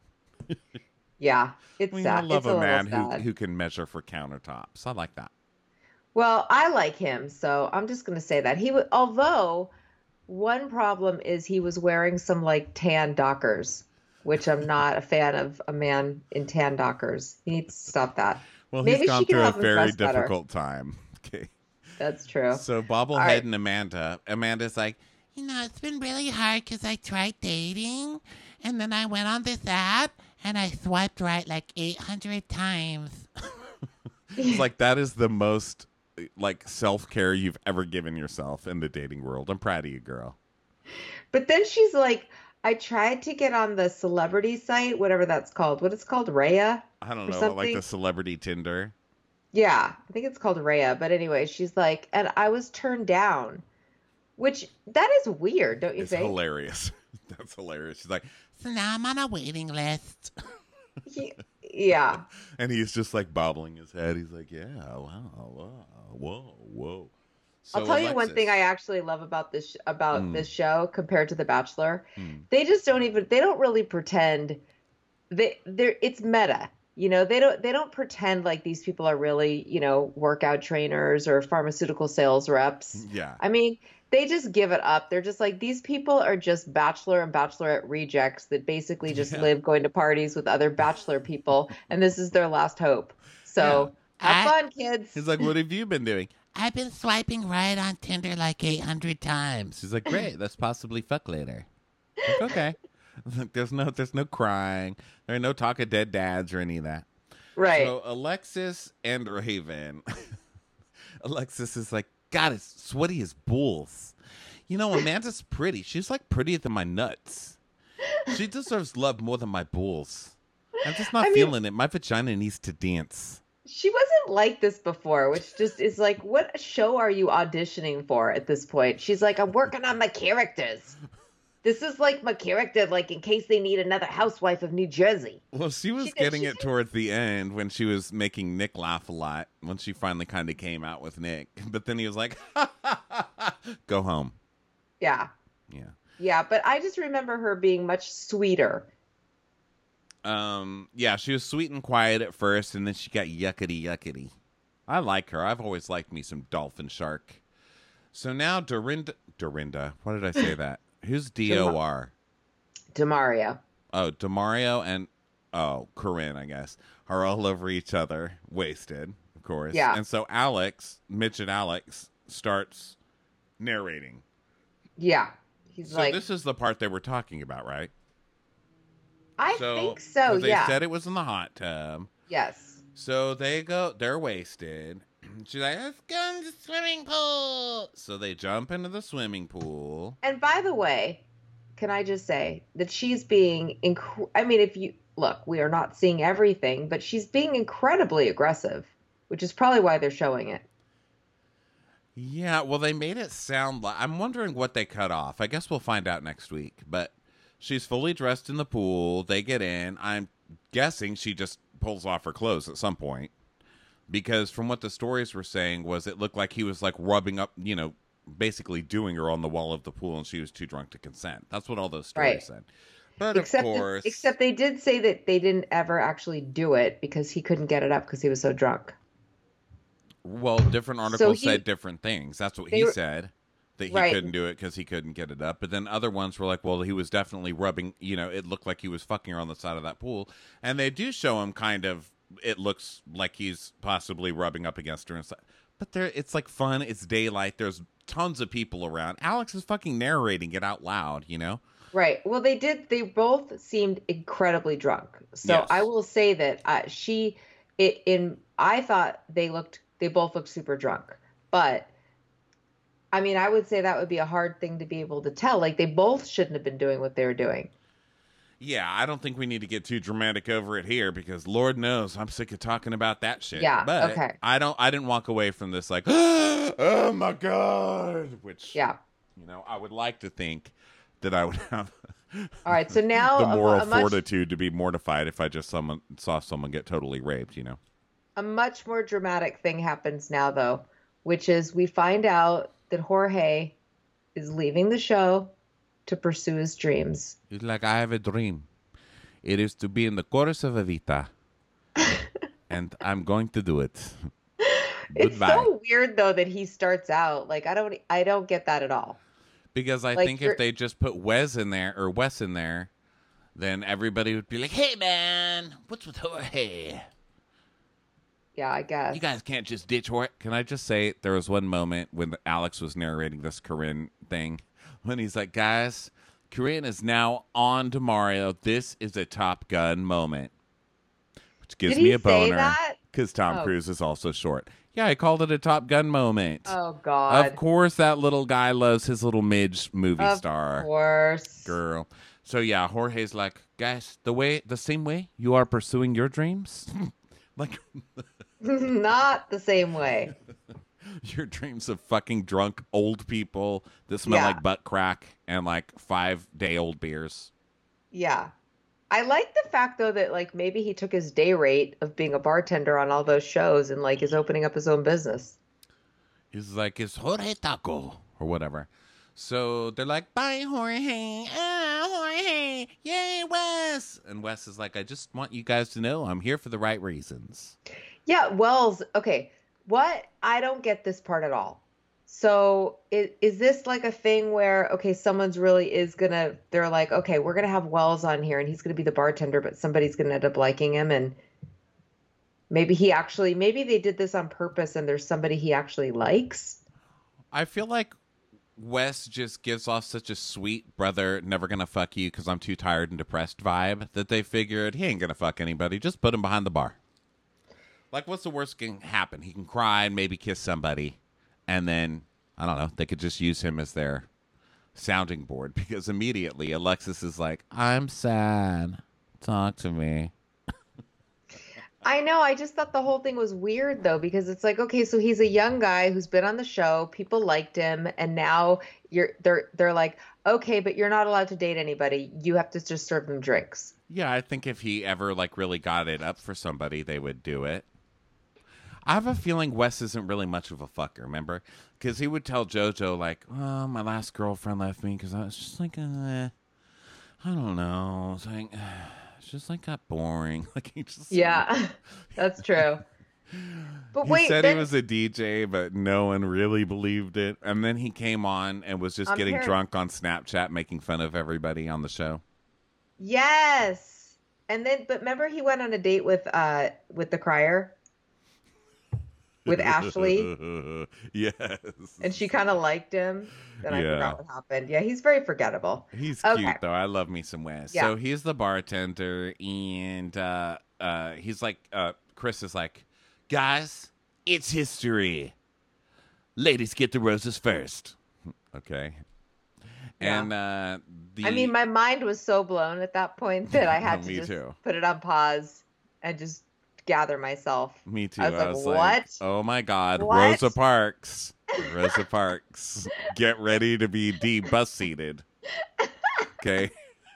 Yeah, it's I mean, sad. I love it's a a man little who, sad. who can measure for countertops. I like that. Well, I like him, so I'm just going to say that he would. Although one problem is he was wearing some like tan Dockers, which I'm not a fan of. A man in tan Dockers, he needs to stop that. Well, Maybe he's gone she can through a help him very dress better. difficult time. Okay. That's true. So Bobblehead right. and Amanda. Amanda's like, You know, it's been really hard because I tried dating, and then I went on this app, and I swiped right like eight hundred times. it's like that is the most like self-care you've ever given yourself in the dating world. I'm proud of you, girl. But then she's like, I tried to get on the celebrity site, whatever that's called. What it's called, Raya I don't or know, like something? the celebrity Tinder. Yeah, I think it's called Raya. But anyway, she's like, and I was turned down, which that is weird, don't you It's think? hilarious. That's hilarious. She's like, So now I'm on a waiting list. He- yeah. and he's just like bobbling his head. He's like, yeah, wow, wow, whoa, whoa. So I'll tell you one thing I Alexis- actually love about this sh- about Mm. this show compared to The Bachelor. Mm. They just don't even they don't really pretend they they're it's meta. You know, they don't they don't pretend like these people are really, you know, workout trainers or pharmaceutical sales reps. Yeah. I mean, they just give it up. They're just like these people are just bachelor and bachelorette rejects that basically just Yeah. live going to parties with other bachelor people and this is their last hope. So, have I- fun, kids. He's like, what have you been doing? I've been swiping right on Tinder like eight hundred times. She's like, great. Let's possibly fuck later. Like, okay. Like, there's no, there's no crying. There ain't no talk of dead dads or any of that. Right. So Alexis and Raven. Alexis is like, God, it's sweaty as bulls. You know, Amanda's pretty. She's like prettier than my nuts. She deserves love more than my balls. I'm just not I mean- feeling it. My vagina needs to dance. She wasn't like this before, which just is like, what show are you auditioning for at this point? She's like, I'm working on my characters. This is like my character, like in case they need another housewife of New Jersey. Well, she was She did- getting she it did- towards the end when she was making Nick laugh a lot when she finally kind of came out with Nick. But then he was like, go home. Yeah. Yeah. Yeah. But I just remember her being much sweeter. Um, yeah, she was sweet and quiet at first, and then she got yuckety yuckety. I like her. I've always liked me some dolphin shark. So now Dorinda, Dorinda, why did I say that? Who's D O R? Demario. Oh, Demario and, oh, Corinne, I guess, are all over each other, wasted, of course. Yeah. And so Alex, Mitch and Alex, starts narrating. Yeah. He's So like, this is the part they were talking about, right? I So, think so. 'cause they Yeah. said it was in the hot tub. Yes. So they go, they're wasted. She's like, let's go in the swimming pool. So they jump into the swimming pool. And by the way, can I just say that she's being, inc- I mean, if you look, we are not seeing everything, but she's being incredibly aggressive, which is probably why they're showing it. Yeah, well, they made it sound like, I'm wondering what they cut off. I guess we'll find out next week. But she's fully dressed in the pool. They get in. I'm guessing she just pulls off her clothes at some point. Because from what the stories were saying was it looked like he was like rubbing up, you know, basically doing her on the wall of the pool and she was too drunk to consent. That's what all those stories Right. said. But Except, of that- course, except they did say that they didn't ever actually do it because he couldn't get it up because he was so drunk. well, different articles he- said different things. That's what they he were- said, that he Right. couldn't do it because he couldn't get it up. But then other ones were like, well, he was definitely rubbing, you know, it looked like he was fucking her on the side of that pool. And they do show him kind of, it looks like he's possibly rubbing up against her. And stuff. But there, it's like fun. It's daylight. There's tons of people around. Alex is fucking narrating it out loud, you know? Right. Well, they did. They both seemed incredibly drunk. So Yes. I will say that uh, she, it, in I thought they looked. They both looked super drunk. But I mean, I would say that would be a hard thing to be able to tell. Like they both shouldn't have been doing what they were doing. Yeah, I don't think we need to get too dramatic over it here because Lord knows I'm sick of talking about that shit. Yeah, but okay. I don't. I didn't walk away from this like, oh my god, which Yeah. you know, I would like to think that I would have All right. So now the a, moral a much, fortitude to be mortified if I just someone saw someone get totally raped. You know. a much more dramatic thing happens now, though, which is we find out that Jorge is leaving the show to pursue his dreams. He's like, I have a dream. It is to be in the chorus of Evita, and I'm going to do it. It's Goodbye. so weird though that he starts out like I don't I don't get that at all. Because I Like, think you're- if they just put Wes in there or Wes in there, then everybody would be like, "Hey man, what's with Jorge? Yeah, I guess. You guys can't just ditch Jorge." Can I just say there was one moment when Alex was narrating this Corinne thing when he's like, "Guys, Corinne is now on to Mario. This is a Top Gun moment," which gives Did me he a say boner that? because Tom Oh. Cruise is also short. Yeah, I called it a Top Gun moment. Oh God. Of course, that little guy loves his little midge movie Of star course. girl. So yeah, Jorge's like, guys, the way, the same way you are pursuing your dreams, like Not the same way. your dreams of fucking drunk old people that smell Yeah. like butt crack and like five day old beers. Yeah. I like the fact though that like maybe he took his day rate of being a bartender on all those shows and like is opening up his own business. He's like, it's Jorge Taco or whatever. So they're like, bye, Jorge. Ah, Jorge. Yay, Wes. And Wes is like, I just want you guys to know I'm here for the right reasons. Yeah, Wells, okay. What? I don't get this part at all. So is, is this like a thing where, okay, someone's really is gonna, they're like, okay, we're gonna have Wells on here and he's gonna be the bartender, but somebody's gonna end up liking him and maybe he actually, maybe they did this on purpose and there's somebody he actually likes. I feel like Wes just gives off such a sweet brother, never gonna fuck you because I'm too tired and depressed vibe that they figured he ain't gonna fuck anybody. Just put him behind the bar. Like, what's the worst can happen? He can cry and maybe kiss somebody. And then, I don't know, they could just use him as their sounding board because immediately Alexis is like, I'm sad. Talk to me. I know. I just thought the whole thing was weird though, because it's like, okay, so he's a young guy who's been on the show, people liked him, and now you're they're they're like, okay, but you're not allowed to date anybody. You have to just serve them drinks. Yeah, I think if he ever like really got it up for somebody, they would do it. I have a feeling Wes isn't really much of a fucker, remember? Because he would tell JoJo, like, oh, my last girlfriend left me because I was just like, uh, I don't know. It's like, it's just like got boring. Like, he just. Yeah, that's true. But He wait, said then, he was a D J, but no one really believed it. And then he came on and was just I'm getting hearing- drunk on Snapchat, making fun of everybody on the show. yes. And then, but remember he went on a date with uh with the crier? With Ashley, Yes. and she kind of liked him. Then I Yeah. forgot what happened. Yeah, he's very forgettable. He's Okay. cute though. I love me some Wes. Yeah. So he's the bartender, and uh, uh, he's like, uh, Chris is like, guys, it's history. Ladies get the roses first. Okay. Yeah. And uh, the I mean, my mind was so blown at that point that I had to Me just too. put it on pause and just gather myself. me too. I was I like, was what? like, oh my god, What? Rosa Parks, Rosa Parks, get ready to be de-bus seated. Okay.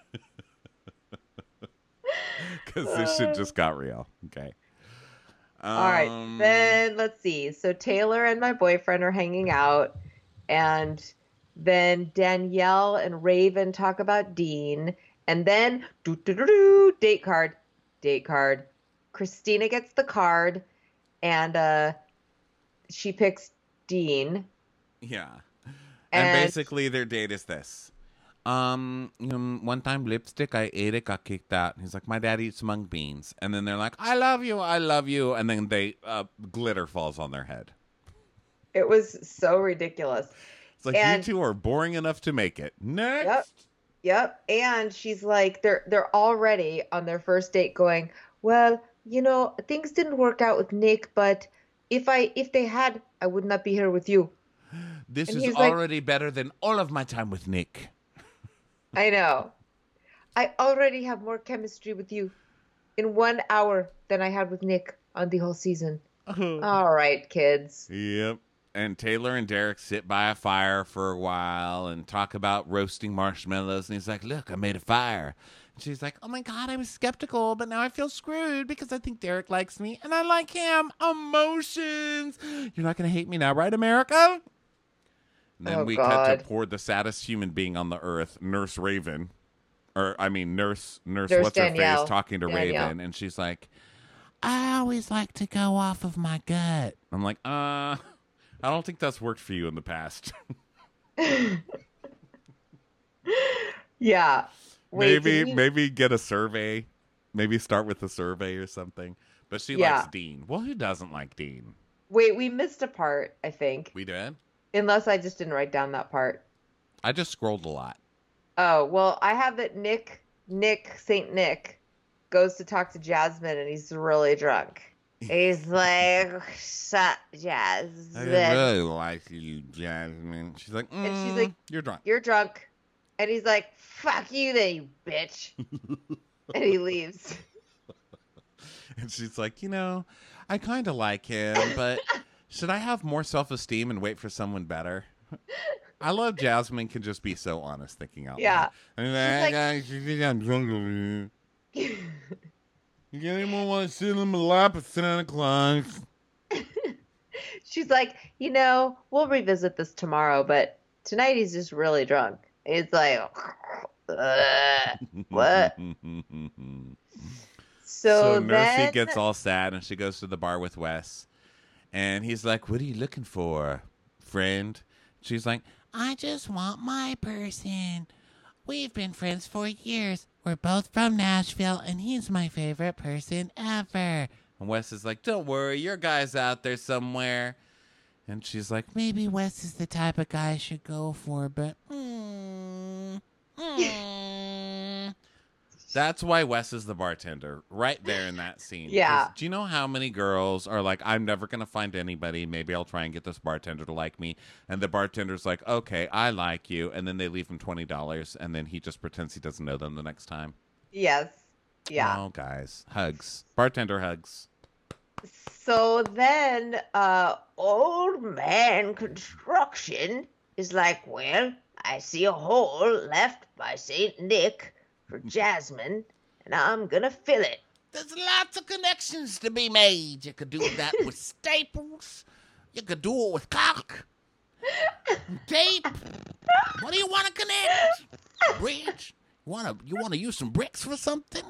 Because this shit just got real. Okay. All right, Um, then let's see. So Taylor and my boyfriend are hanging out, and then Danielle and Raven talk about Dean, and then doo doo doo doo date card, date card. Christina gets the card, and uh, she picks Dean. Yeah. And, And- basically their date is this. Um, um, one time lipstick, I ate it, got kicked out. He's like, my dad eats mung beans. And then they're like, I love you, I love you. And then they, uh, glitter falls on their head. It was so ridiculous. It's like, And- you two are boring enough to make it. Next. Yep. Yep. And she's like, they're they're already on their first date going, well, you know, things didn't work out with Nick, but if I if they had, I would not be here with you. This And is he's like- already better than all of my time with Nick. I know. I already have more chemistry with you in one hour than I had with Nick on the whole season. All right, kids. Yep. And Taylor and Derek sit by a fire for a while and talk about roasting marshmallows. And he's like, look, I made a fire. And she's like, oh my God, I was skeptical, but now I feel screwed because I think Derek likes me and I like him. Emotions. You're not going to hate me now, right, America? And then Oh, we cut God. to poor, the saddest human being on the earth, Nurse Raven. Or, I mean, Nurse, Nurse, Nurse what's her Danielle. face, talking to Danielle. Raven. And she's like, I always like to go off of my gut. I'm like, uh, I don't think that's worked for you in the past. Yeah. Wait, maybe did you- maybe get a survey. Maybe start with a survey or something. But she Yeah. likes Dean. Well, who doesn't like Dean? Wait, we missed a part, I think. We did. Unless I just didn't write down that part. I just scrolled a lot. Oh, well, I have that Nick, Nick, Saint Nick, goes to talk to Jasmine and he's really drunk. He's like, shut, I Jasmine. really like you, Jasmine. She's like, And she's "Mm, like, you're drunk. You're drunk. And he's like, fuck you then, you bitch. And he leaves. And she's like, you know, I kind of like him, but should I have more self-esteem and wait for someone better? I love Jasmine can just be so honest thinking out Yeah. loud. And like- I'm drunk. You anyone want to sit in my lap at Santa Claus? She's like, you know, we'll revisit this tomorrow, but tonight he's just really drunk. It's like, "Ugh, what? So, So, Nursey then, gets all sad and she goes to the bar with Wes. And he's like, what are you looking for, friend? She's like, I just want my person. We've been friends for years. We're both from Nashville, and he's my favorite person ever. and Wes is like, don't worry, your guy's out there somewhere. And she's like, Maybe Wes is the type of guy I should go for, but... Mm, mm. that's why Wes is the bartender, right there in that scene. Yeah. 'Cause do you know how many girls are like, I'm never going to find anybody. Maybe I'll try and get this bartender to like me. And the bartender's like, okay, I like you. And then they leave him twenty dollars. And then he just pretends he doesn't know them the next time. yes. Yeah. Oh, guys. Hugs. Bartender hugs. So then, uh, old man construction is like, well, I see a hole left by Saint Nick for Jasmine, and I'm gonna fill it. There's lots of connections to be made. You could do that with staples. You could do it with caulk. Tape. What do you want to connect? Bridge? You want to you want to use some bricks for something?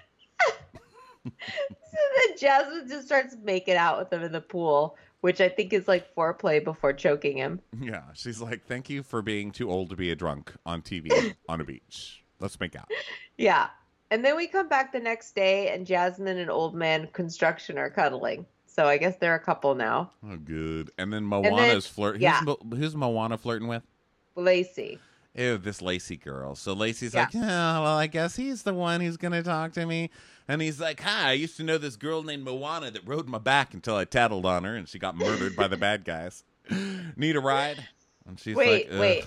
So then Jasmine just starts making out with him in the pool, which I think is like foreplay before choking him. Yeah. She's like, thank you for being too old to be a drunk on T V on a beach. Let's make out. Yeah. And then we come back the next day, and Jasmine and old man construction are cuddling. So I guess they're a couple now. Oh, good. And then then- Moana's flirting. yeah. Who's, Mo- who's Moana flirting with? Lacey. Ew, this Lacey girl. So Lacey's Yeah. like, yeah, well, I guess he's the one who's going to talk to me. And he's like, hi, I used to know this girl named Moana that rode my back until I tattled on her and she got murdered by the bad guys. Need a ride? And she's Wait, like, ugh. wait.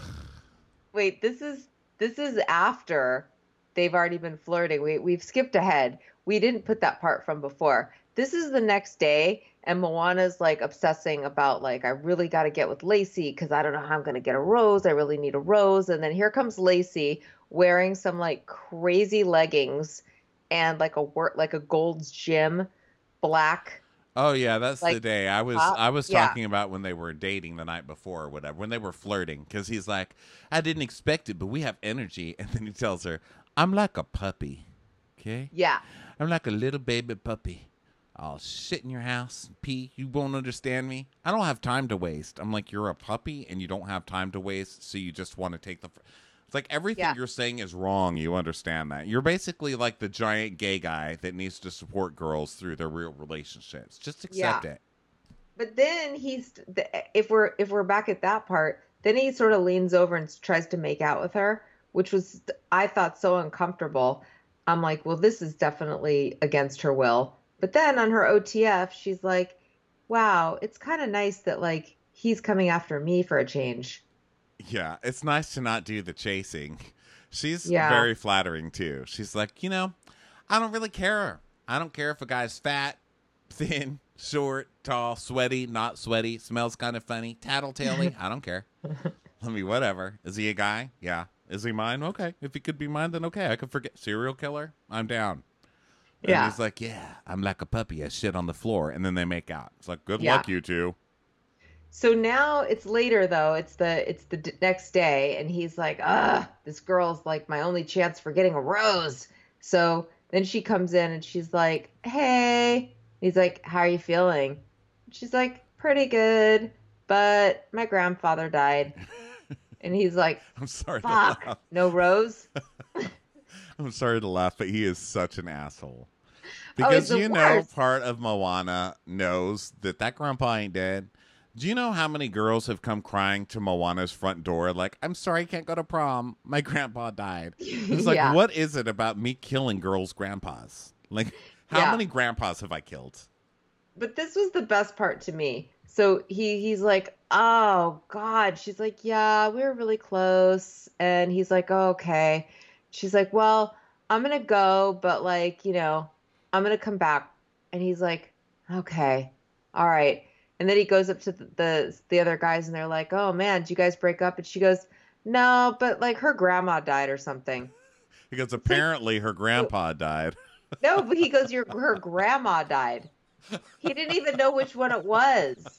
Wait, this is this is after they've already been flirting. We we've skipped ahead. We didn't put that part from before. This is the next day, and Moana's like obsessing about like, I really got to get with Lacey because I don't know how I'm gonna get a rose. I really need a rose. And then here comes Lacey wearing some like crazy leggings and like a work like a Gold's Gym black. Oh yeah, that's Like, the day I was. top? I was Yeah. talking about when they were dating the night before, or whatever. When they were flirting, because he's like, "I didn't expect it, but we have energy." And then he tells her, "I'm like a puppy, okay? Yeah. I'm like a little baby puppy. I'll shit in your house, pee. You won't understand me. I don't have time to waste." I'm like, "You're a puppy, and you don't have time to waste, so you just want to take the." Fr-. It's like everything Yeah. you're saying is wrong. You understand that? You're basically like the giant gay guy that needs to support girls through their real relationships. Just accept Yeah. it. But then he's if we're if we're back at that part, then he sort of leans over and tries to make out with her, which was I thought so uncomfortable. I'm like, well, this is definitely against her will. But then on her O T F, she's like, wow, it's kind of nice that like he's coming after me for a change. Yeah, it's nice to not do the chasing. She's Yeah. very flattering too. She's like, you know, I don't really care. I don't care if a guy's fat, thin, short, tall, sweaty, not sweaty, smells kind of funny, tattletale-y. I don't care. I mean, whatever. Is he a guy? Yeah. Is he mine? Okay. If he could be mine, then okay. I could forget. Serial killer? I'm down. And Yeah. he's like, yeah, I'm like a puppy. I shit on the floor. And then they make out. It's like, good Yeah. luck, you two. So now it's later though. It's the it's the d- next day, and he's like, "Ah, this girl's like my only chance for getting a rose." So then she comes in and she's like, "Hey." He's like, "How are you feeling?" She's like, "Pretty good, but my grandfather died." And he's like, I'm sorry to "Fuck, laugh. no rose." I'm sorry to laugh, but he is such an asshole. Oh, he's Because the you know, worst. part of Moana knows that that grandpa ain't dead. Do you know how many girls have come crying to Moana's front door like, I'm sorry I can't go to prom. My grandpa died. It's like, Yeah. what is it about me killing girls' grandpas? Like, how Yeah. many grandpas have I killed? But this was the best part to me. So he he's like, "Oh God." She's like, "Yeah, we were really close." And he's like, oh, "Okay." She's like, "Well, I'm gonna go, but like, you know, I'm gonna come back." And he's like, "Okay, all right." And then he goes up to the the, the other guys, and they're like, "Oh man, did you guys break up?" And she goes, "No, but like her grandma died or something." Because It's like, apparently her grandpa died. no, but he goes, "Your her grandma died." He didn't even know which one it was.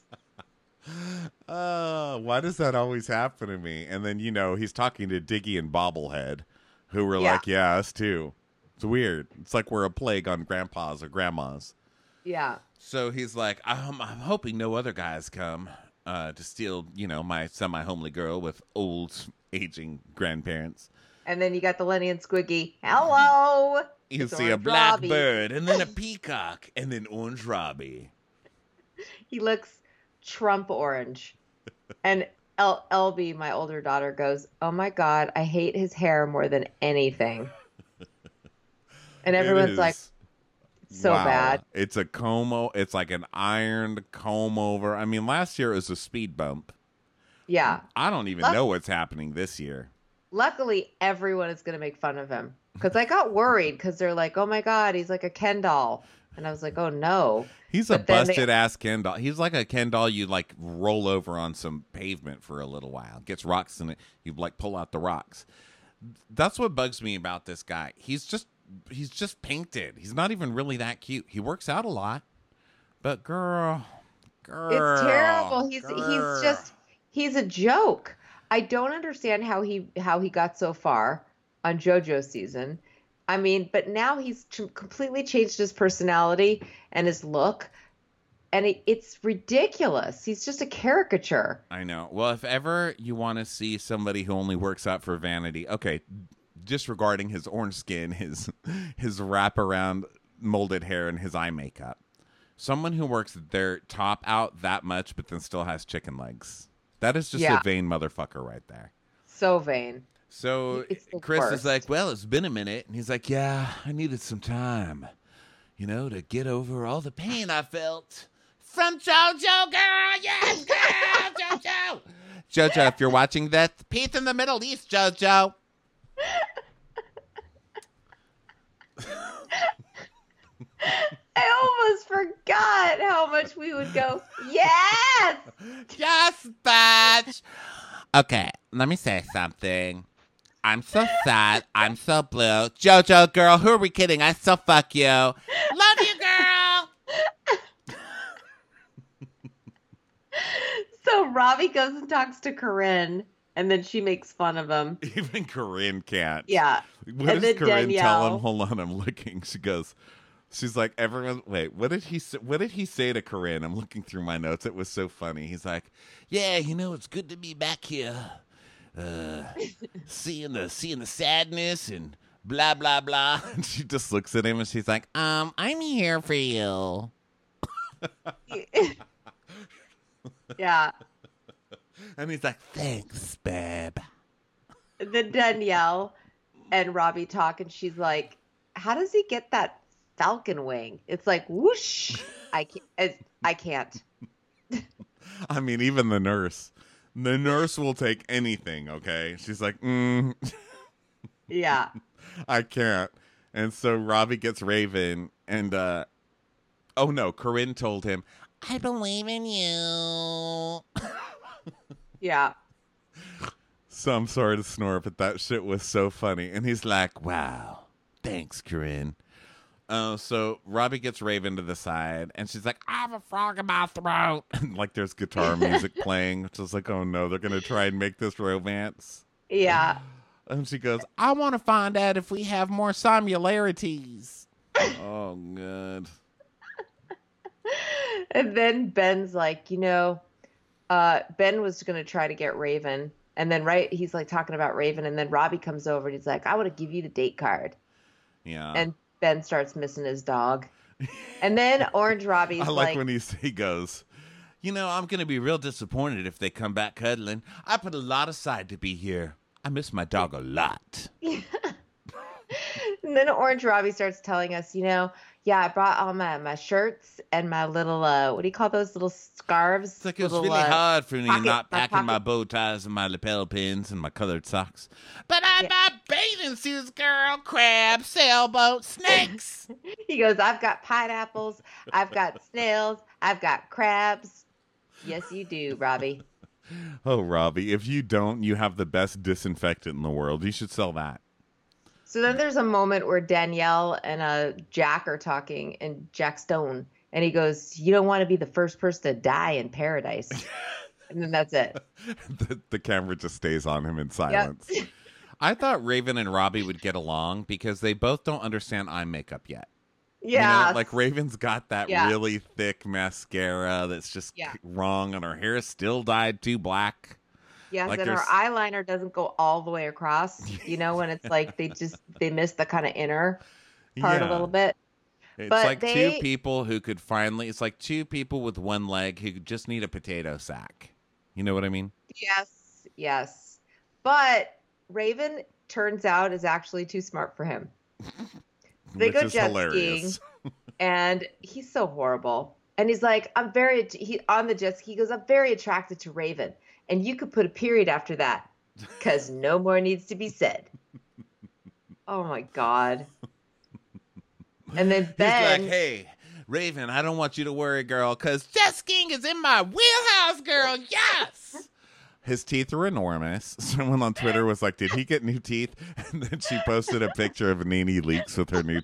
Uh, why does that always happen to me? And then, you know, he's talking to Diggy and Bobblehead, who were Yeah. like, yeah, us too. It's weird. It's like we're a plague on grandpas or grandmas. Yeah. So he's like, I'm, I'm hoping no other guys come uh, to steal, you know, my semi-homely girl with old, aging grandparents. And then you got the Lenny and Squiggy. Hello. You It's see a Orange black Robbie. bird, and then a peacock, and then Orange Robbie. He looks Trump orange. And El- Elby, my older daughter, goes, "Oh my God, I hate his hair more than anything." And everyone's It like, is- so wow. bad. It's a comb. o- It's like an ironed comb over. I mean, last year it was a speed bump. Yeah. I don't even Luck- know what's happening this year. Luckily, everyone is going to make fun of him. Because I got worried because they're like, "Oh my God, he's like a Ken doll." And I was like, "Oh no." He's a But then they- busted ass Ken doll. He's like a Ken doll you like roll over on some pavement for a little while. Gets rocks in it. You like pull out the rocks. That's what bugs me about this guy. He's just he's just painted. He's not even really that cute. He works out a lot. But girl, girl. It's terrible. He's girl. he's just he's a joke. I don't understand how he how he got so far on JoJo's season. I mean, but now he's ch- completely changed his personality and his look, and it, it's ridiculous. He's just a caricature. I know. Well, if ever you want to see somebody who only works out for vanity, okay, disregarding his orange skin, his his wraparound molded hair, and his eye makeup, someone who works their top out that much but then still has chicken legs. That is just Yeah. a vain motherfucker right there. So vain. So It's the Chris worst. is like, well, it's been a minute. And he's like, yeah, I needed some time, you know, to get over all the pain I felt from JoJo, girl. Yes, girl, JoJo. JoJo, if you're watching that, peace in the Middle East, JoJo. I almost forgot how much we would go, yes! Yes, bitch. Okay, let me say something. I'm so sad. I'm so blue. JoJo, girl, who are we kidding? I still fuck you. Love you, girl. So Robbie goes and talks to Corinne, and then she makes fun of him. Even Corinne can't. Yeah. What And does then Corinne tell Danielle- him? Hold on, I'm looking. She goes, she's like, everyone, wait, what did he say? What did he say to Corinne? I'm looking through my notes. It was so funny. He's like, yeah, you know, it's good to be back here. Uh, seeing the seeing the sadness and blah blah blah. And she just looks at him and she's like, um, I'm here for you. Yeah. And he's like, thanks, babe. Then Danielle and Robbie talk, and she's like, "How does he get that falcon wing?" It's like whoosh. I can't. I can't. I mean, even the nurse. The nurse will take anything, okay? She's like, mm, Yeah. I can't. And so Robbie gets Raven, and, uh, oh no, Corinne told him, I believe in you. Yeah. So I'm sorry to snore, but that shit was so funny. And he's like, wow, thanks, Corinne. Uh, so Robbie gets Raven to the side, and she's like, I have a frog in my throat. And like there's guitar music playing, which is like, oh no, they're going to try and make this romance. Yeah. And she goes, I want to find out if we have more similarities. Oh, good. And then Ben's like, you know, uh, Ben was going to try to get Raven. And then, right, he's like talking about Raven. And then Robbie comes over and he's like, I want to give you the date card. Yeah. And Ben starts missing his dog. And then Orange Robbie's I like, like, when he, he goes, you know, I'm going to be real disappointed if they come back cuddling. I put a lot aside to be here. I miss my dog a lot. and then Orange Robbie starts telling us, you know, Yeah, I brought all my, my shirts and my little, uh, what do you call those little scarves? It's like it was little, really uh, hard for me pocket- not my packing my pocket- bow ties and my lapel pins and my colored socks. But I Yeah. buy bathing suits, girl, crabs, sailboats, snakes. He goes, I've got pineapples, I've got snails, I've got crabs. Yes, you do, Robbie. Oh, Robbie, if you don't, you have the best disinfectant in the world. You should sell that. So then there's a moment where Danielle and uh, Jack are talking, and Jack Stone, and he goes, you don't want to be the first person to die in paradise. And then that's it. the, the camera just stays on him in silence. I thought Raven and Robbie would get along because they both don't understand eye makeup yet. Yeah. You know, like Raven's got that Yeah. really thick mascara that's just Yeah. wrong, and her hair is still dyed too black. Yes, like and her there's- eyeliner doesn't go all the way across, you know, when it's like they just, they miss the kind of inner part a Yeah. little bit. It's But like they- two people who could finally, it's like two people with one leg who just need a potato sack. You know what I mean? Yes, yes. But Raven turns out is actually too smart for him. They Which go is jet hilarious. skiing, and he's so horrible. And he's like, I'm very, he on the jet ski, he goes, I'm very attracted to Raven. And you could put a period after that because no more needs to be said. Oh my God. And then He's Ben, like, hey, Raven, I don't want you to worry, girl, because jet skiing is in my wheelhouse, girl. Yes. His teeth were enormous. Someone on Twitter was like, did he get new teeth? And then she posted a picture of Nene Leakes with her new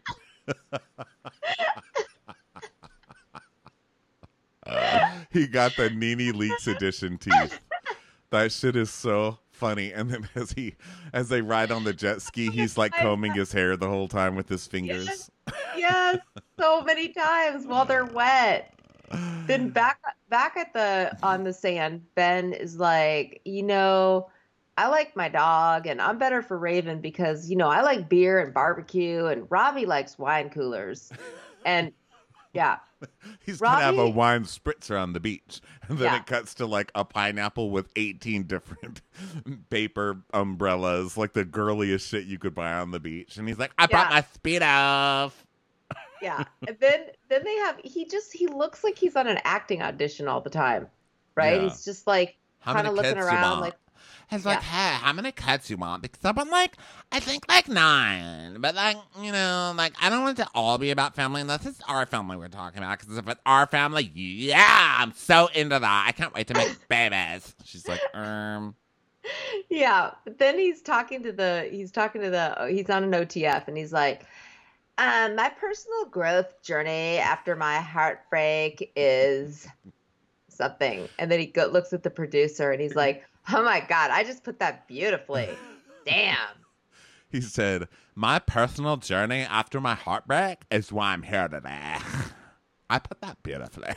Uh, he got the Nene Leakes edition teeth. That shit is so funny. And then as he as they ride on the jet ski, he's like combing his hair the whole time with his fingers. yes, so many times while they're wet. Then back back at the on the sand, Ben is like, you know, I like my dog, and I'm better for Raven because, you know, I like beer and barbecue, and Robbie likes wine coolers. And yeah, He's gonna have a Robbie- wine spritzer on the beach, and then Yeah. it cuts to like a pineapple with eighteen different paper umbrellas, like the girliest shit you could buy on the beach. And he's like, "I brought Yeah. my Speedo." yeah. And then then they have he just he looks like he's on an acting audition all the time, right? Yeah. He's just like How kind of many looking kids you around, want? like He's like, hey, how many cats you want? Because I'm like, I think like nine. But like, you know, like I don't want it to all be about family unless it's our family we're talking about. Because if it's our family, yeah, I'm so into that. I can't wait to make babies. She's like, "Um, yeah. But then he's talking to the he's talking to the he's on an O T F, and he's like, um, my personal growth journey after my heartbreak is something. And then he go, looks at the producer, and he's like, oh my God, I just put that beautifully. Damn. he said, my personal journey after my heartbreak is why I'm here today. I put that beautifully."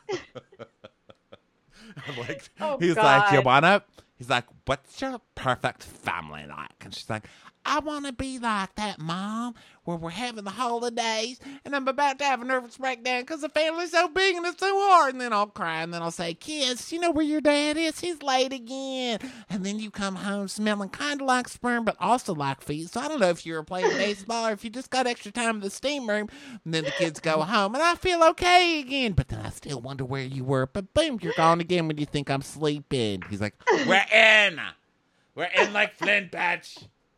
I'm like, Oh, he's like, you God. wanna? He's like, what's your perfect family like? And she's like, I want to be like that, Mom, where we're having the holidays and I'm about to have a nervous breakdown because the family's so big and it's so hard. And then I'll cry and then I'll say, kids, you know where your dad is? He's late again. And then you come home smelling kind of like sperm, but also like feet. So I don't know if you were playing baseball or if you just got extra time in the steam room. And then the kids go home and I feel okay again. But then I still wonder where you were. But boom, you're gone again when you think I'm sleeping. he's like, We're in. We're in like Flint Patch.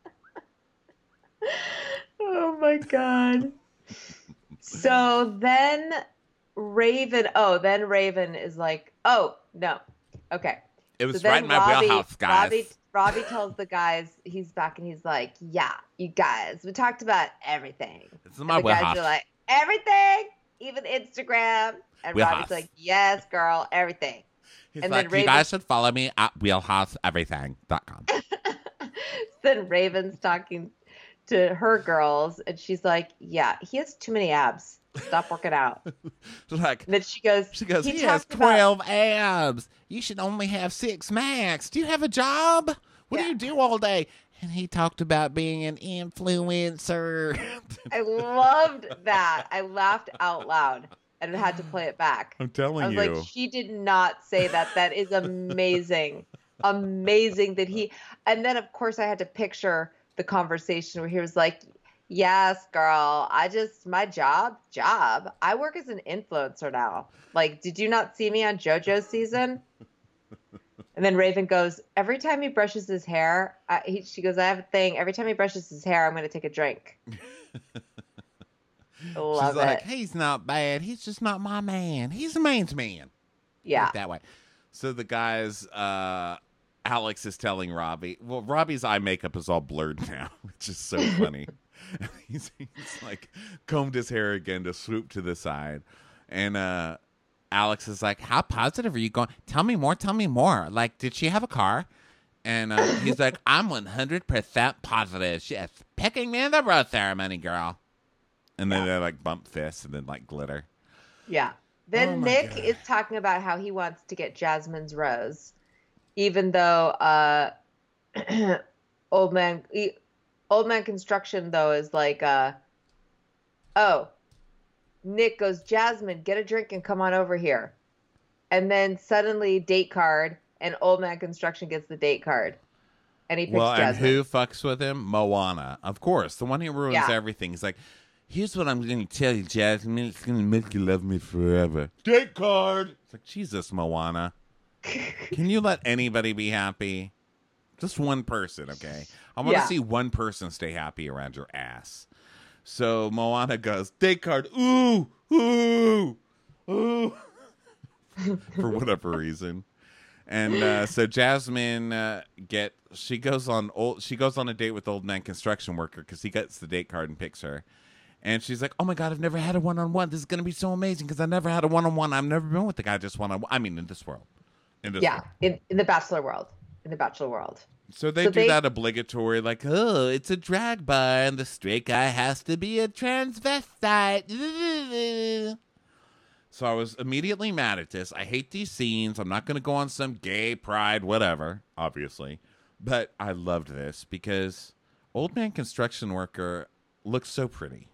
Oh my God. So then Raven, oh, then Raven is like, oh, no. Okay. it So was then right in my Robbie, wheelhouse, guys. Robbie, Robbie tells the guys, he's back and he's like, yeah, you guys, we talked about everything. It's in And my the guys wheelhouse. are like, everything, even Instagram. And Wheelhouse. Robbie's like, yes, girl, everything. He's and like, then you Raven- guys should follow me at wheelhouse everything dot com. Then Raven's talking to her girls, and she's like, yeah, he has too many abs. Stop working out. like, And then she goes, she goes, he he has talked about- twelve abs. You should only have six max. Do you have a job? What Yeah. do you do all day? And he talked about being an influencer. I loved that. I laughed out loud and had to play it back. I'm telling I was you. like, she did not say that. That is amazing. Amazing that he, and then of course I had to picture the conversation where he was like, Yes, girl. I just, my job, job. I work as an influencer now. Like, did you not see me on JoJo's season? And then Raven goes, every time he brushes his hair, I, he, she goes, I have a thing. Every time he brushes his hair, I'm going to take a drink. I love She's like, it. he's not bad. He's just not my man. He's a man's man. Yeah. Like that way. So the guys, uh, Alex is telling Robbie, well, Robbie's eye makeup is all blurred now, which is so funny. he's, he's like combed his hair again to swoop to the side. And uh, Alex is like, how positive are you going? Tell me more. Tell me more. Like, did she have a car? And uh, he's like, I'm one hundred percent positive. She's picking me in the rose ceremony, girl. And then Yeah. they like bump fists and then like glitter. Yeah. Then Oh my Nick God. is talking about how he wants to get Jasmine's rose, even though uh, old man e- old man construction though is like, uh, oh, Nick goes, Jasmine, get a drink and come on over here, and then suddenly date card, and old man construction gets the date card, and he picks Well, and Jasmine. who fucks with him? Moana, of course, the one who ruins Yeah. everything. He's like, here's what I'm going to tell you, Jasmine. It's going to make you love me forever. Date card. It's like, Jesus, Moana. Can you let anybody be happy? Just one person, okay? I want to Yeah. see one person stay happy around your ass. So Moana goes, date card. Ooh, ooh, ooh. For whatever reason. And uh, so Jasmine uh, get she goes on old she goes on a date with old man construction worker because he gets the date card and picks her, and she's like, "Oh my God, I've never had a one on one. This is gonna be so amazing because I never had a one on one. I've never been with the guy just one on one. I mean, in this world, in this Yeah, world. in, in the Bachelor world, in the Bachelor world. So they So do they- that obligatory like, oh, it's a drag bar and the straight guy has to be a transvestite. So I was immediately mad at this. I hate these scenes. I'm not going to go on some gay pride, whatever, obviously. But I loved this because old man construction worker looks so pretty.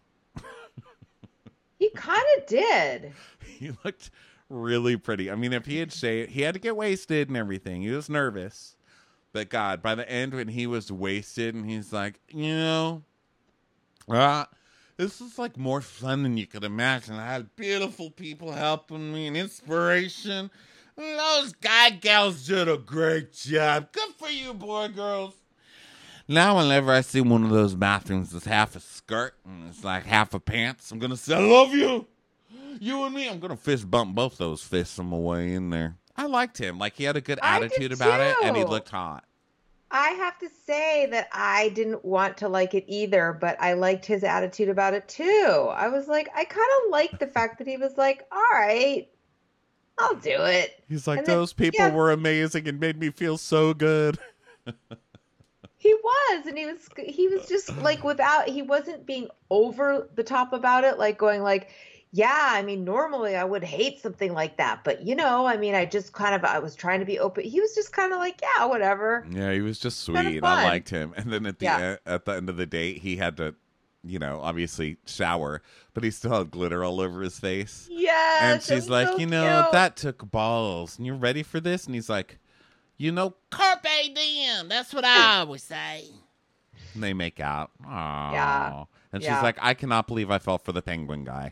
He kind of did. He looked really pretty. I mean, if he had shaved, he had to get wasted and everything. He was nervous. But God, by the end when he was wasted and he's like, you know, uh, this is like more fun than you could imagine. I had beautiful people helping me and inspiration. Those guy gals did a great job. Good for you, boy, girls. Now, whenever I see one of those bathrooms that's half a skirt and it's like half a pants, I'm going to say, I love you. You and me. I'm going to fist bump both those fists on my way in there. I liked him. Like, he had a good I attitude did about it, and he too. looked hot. I have to say that I didn't want to like it either, but I liked his attitude about it too. I was like, I kind of liked the fact that he was like, all right, I'll do it. He's like, And then- those people yeah. were amazing and made me feel so good. He was, and he was he was just like without he wasn't being over the top about it, like going like, yeah, I mean, normally I would hate something like that, but you know, I mean, I just kind of I was trying to be open. He was just kind of like, yeah, whatever. Yeah, he was just Kinda sweet. I fun. liked him. And then at the Yeah. e- at the end of the date, he had to, you know, obviously shower, but he still had glitter all over his face. Yes, And it she's was like, so you know, cute. that took balls. And you're ready for this? And he's like, you know, Carpe diem. That's what I always say. and they make out. Aww. Yeah. And Yeah. she's like, I cannot believe I fell for the penguin guy.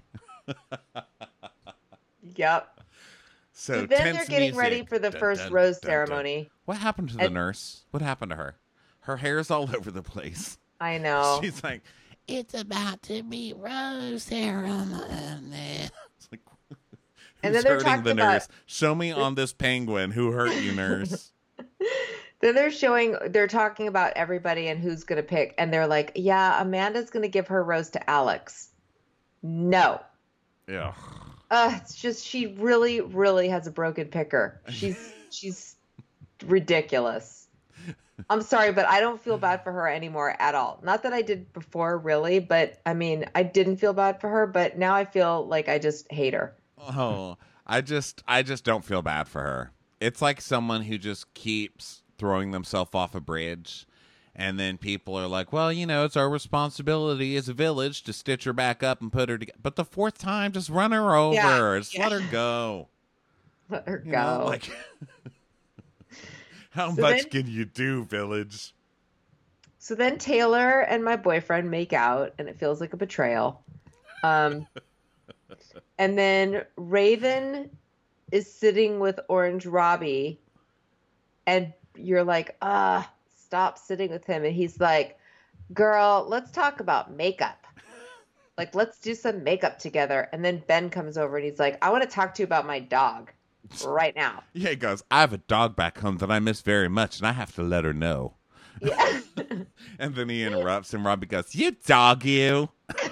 Yep. So, So then they're tense getting music. ready for the Dun, first dun, rose dun, dun. ceremony. What happened to the And- nurse? What happened to her? Her hair's all over the place. I know. She's like, It's about to be rose ceremony. it's like And who's then they're hurting talking the about- nurse? Show me on this penguin who hurt you, nurse. Then they're showing, they're talking about everybody and who's going to pick. And they're like, yeah, Amanda's going to give her rose to Alex. No. Yeah. Uh, it's just, she really, really has a broken picker. She's, she's ridiculous. I'm sorry, but I don't feel bad for her anymore at all. Not that I did before, really, but I mean, I didn't feel bad for her, but now I feel like I just hate her. Oh, I just, I just don't feel bad for her. It's like someone who just keeps throwing themselves off a bridge, and then people are like, "Well, you know, it's our responsibility as a village to stitch her back up and put her together." But the fourth time, just run her over. Yeah, Just yeah. let her go. Let her You go. know, like, how So much then- can you do, village? So then Taylor and my boyfriend make out, and it feels like a betrayal. Um, and then Raven is sitting with Orange Robbie, and you're like, ah, stop sitting with him. And he's like, girl, let's talk about makeup. Like, let's do some makeup together. And then Ben comes over and he's like, I want to talk to you about my dog right now. Yeah, he goes, I have a dog back home that I miss very much, and I have to let her know. Yeah. And then he interrupts, and Robbie goes, you dog, you.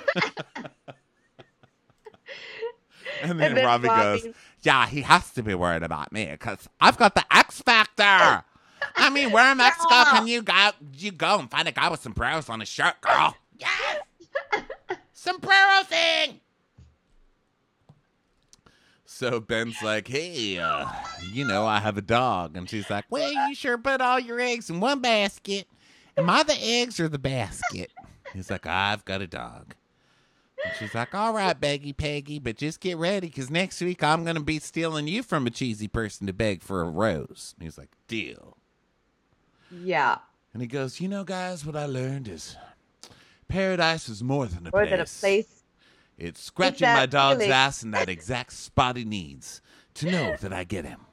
And then, And then Robbie Robbie- goes, yeah, he has to be worried about me because I've got the X Factor. I mean, where in Mexico can you go, you go and find a guy with sombreros on his shirt, girl? Yes! Sombrero thing! So Ben's like, hey, uh, you know, I have a dog. And she's like, Well, you sure put all your eggs in one basket. Am I the eggs or the basket? he's like, I've got a dog. And she's like, all right, Beggy Peggy, but just get ready, because next week I'm going to be stealing you from a cheesy person to beg for a rose. And he's like, deal. Yeah. And he goes, you know, guys, what I learned is paradise is more than a More place. than a place. It's scratching that my dog's feeling. ass in that exact spot he needs to know that I get him.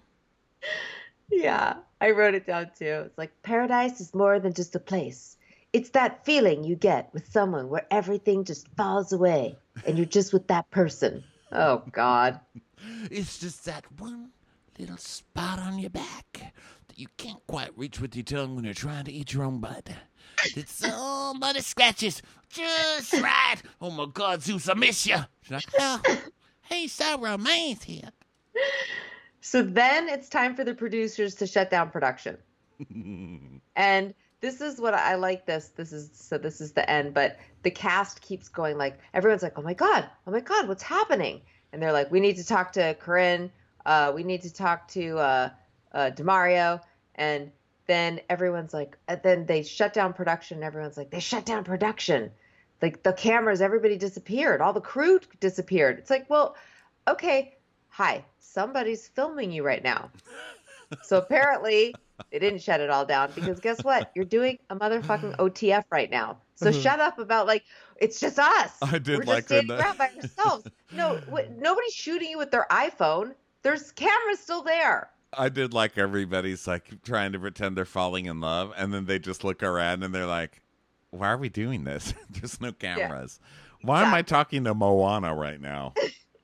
Yeah. I wrote it down too. It's like paradise is more than just a place. It's that feeling you get with someone where everything just falls away and you're just with that person. Oh, God. It's just that one little spot on your back that you can't quite reach with your tongue when you're trying to eat your own butt. It's somebody scratches just right. Oh my God, Zeus, I miss you. She's like, oh, he's so romantic. So then it's time for the producers to shut down production. And this is what I like this. This is so this is the end, but the cast keeps going like everyone's like, "Oh my God. Oh my God, what's happening?" And they're like, "We need to talk to Corinne. Uh, we need to talk to uh, uh, Demario." And then everyone's like, and then they shut down production. And everyone's like, "They shut down production." Like the cameras, everybody disappeared. All the crew disappeared. It's like, well, okay, hi, somebody's filming you right now. So apparently they didn't shut it all down because guess what? You're doing a motherfucking O T F right now. So shut up about like, it's just us. I did We're like just standing when around by ourselves. No, w- nobody's shooting you with their iPhone. There's cameras still there. I did like everybody's like trying to pretend they're falling in love, and then they just look around and they're like, why are we doing this? There's no cameras. Why am I talking to Moana right now?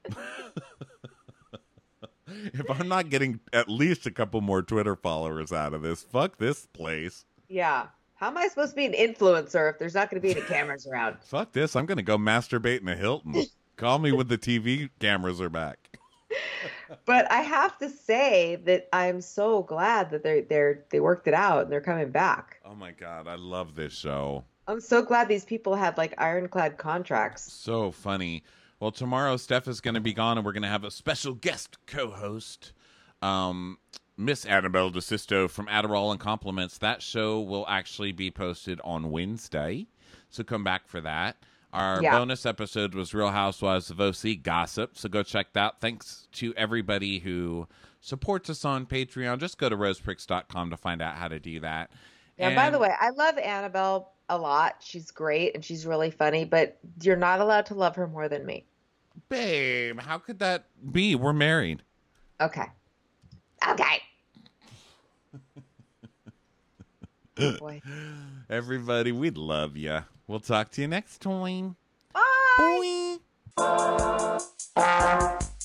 If I'm not getting at least a couple more Twitter followers out of this, fuck this place. Yeah. How am I supposed to be an influencer if there's not going to be any cameras around? Fuck this. I'm going to go masturbate in a Hilton. Call me when the T V cameras are back. But I have to say that I'm so glad that they're they're they worked it out and they're coming back. Oh my God. I love this show. I'm so glad these people had like ironclad contracts. So funny. Well, tomorrow Steph is going to be gone, and we're going to have a special guest co-host, um, Miss Annabelle DeSisto from Adderall and Compliments. That show will actually be posted on Wednesday, so come back for that. Our Yeah. bonus episode was Real Housewives of O C Gossip, so go check that. Thanks to everybody who supports us on Patreon. Just go to rosepricks dot com to find out how to do that. And by And- the way, I love Annabelle a lot. She's great and she's really funny, but you're not allowed to love her more than me. Babe, how could that be? We're married. Okay. Okay. Oh, boy. Everybody, we love you. We'll talk to you next time. Bye. Boing.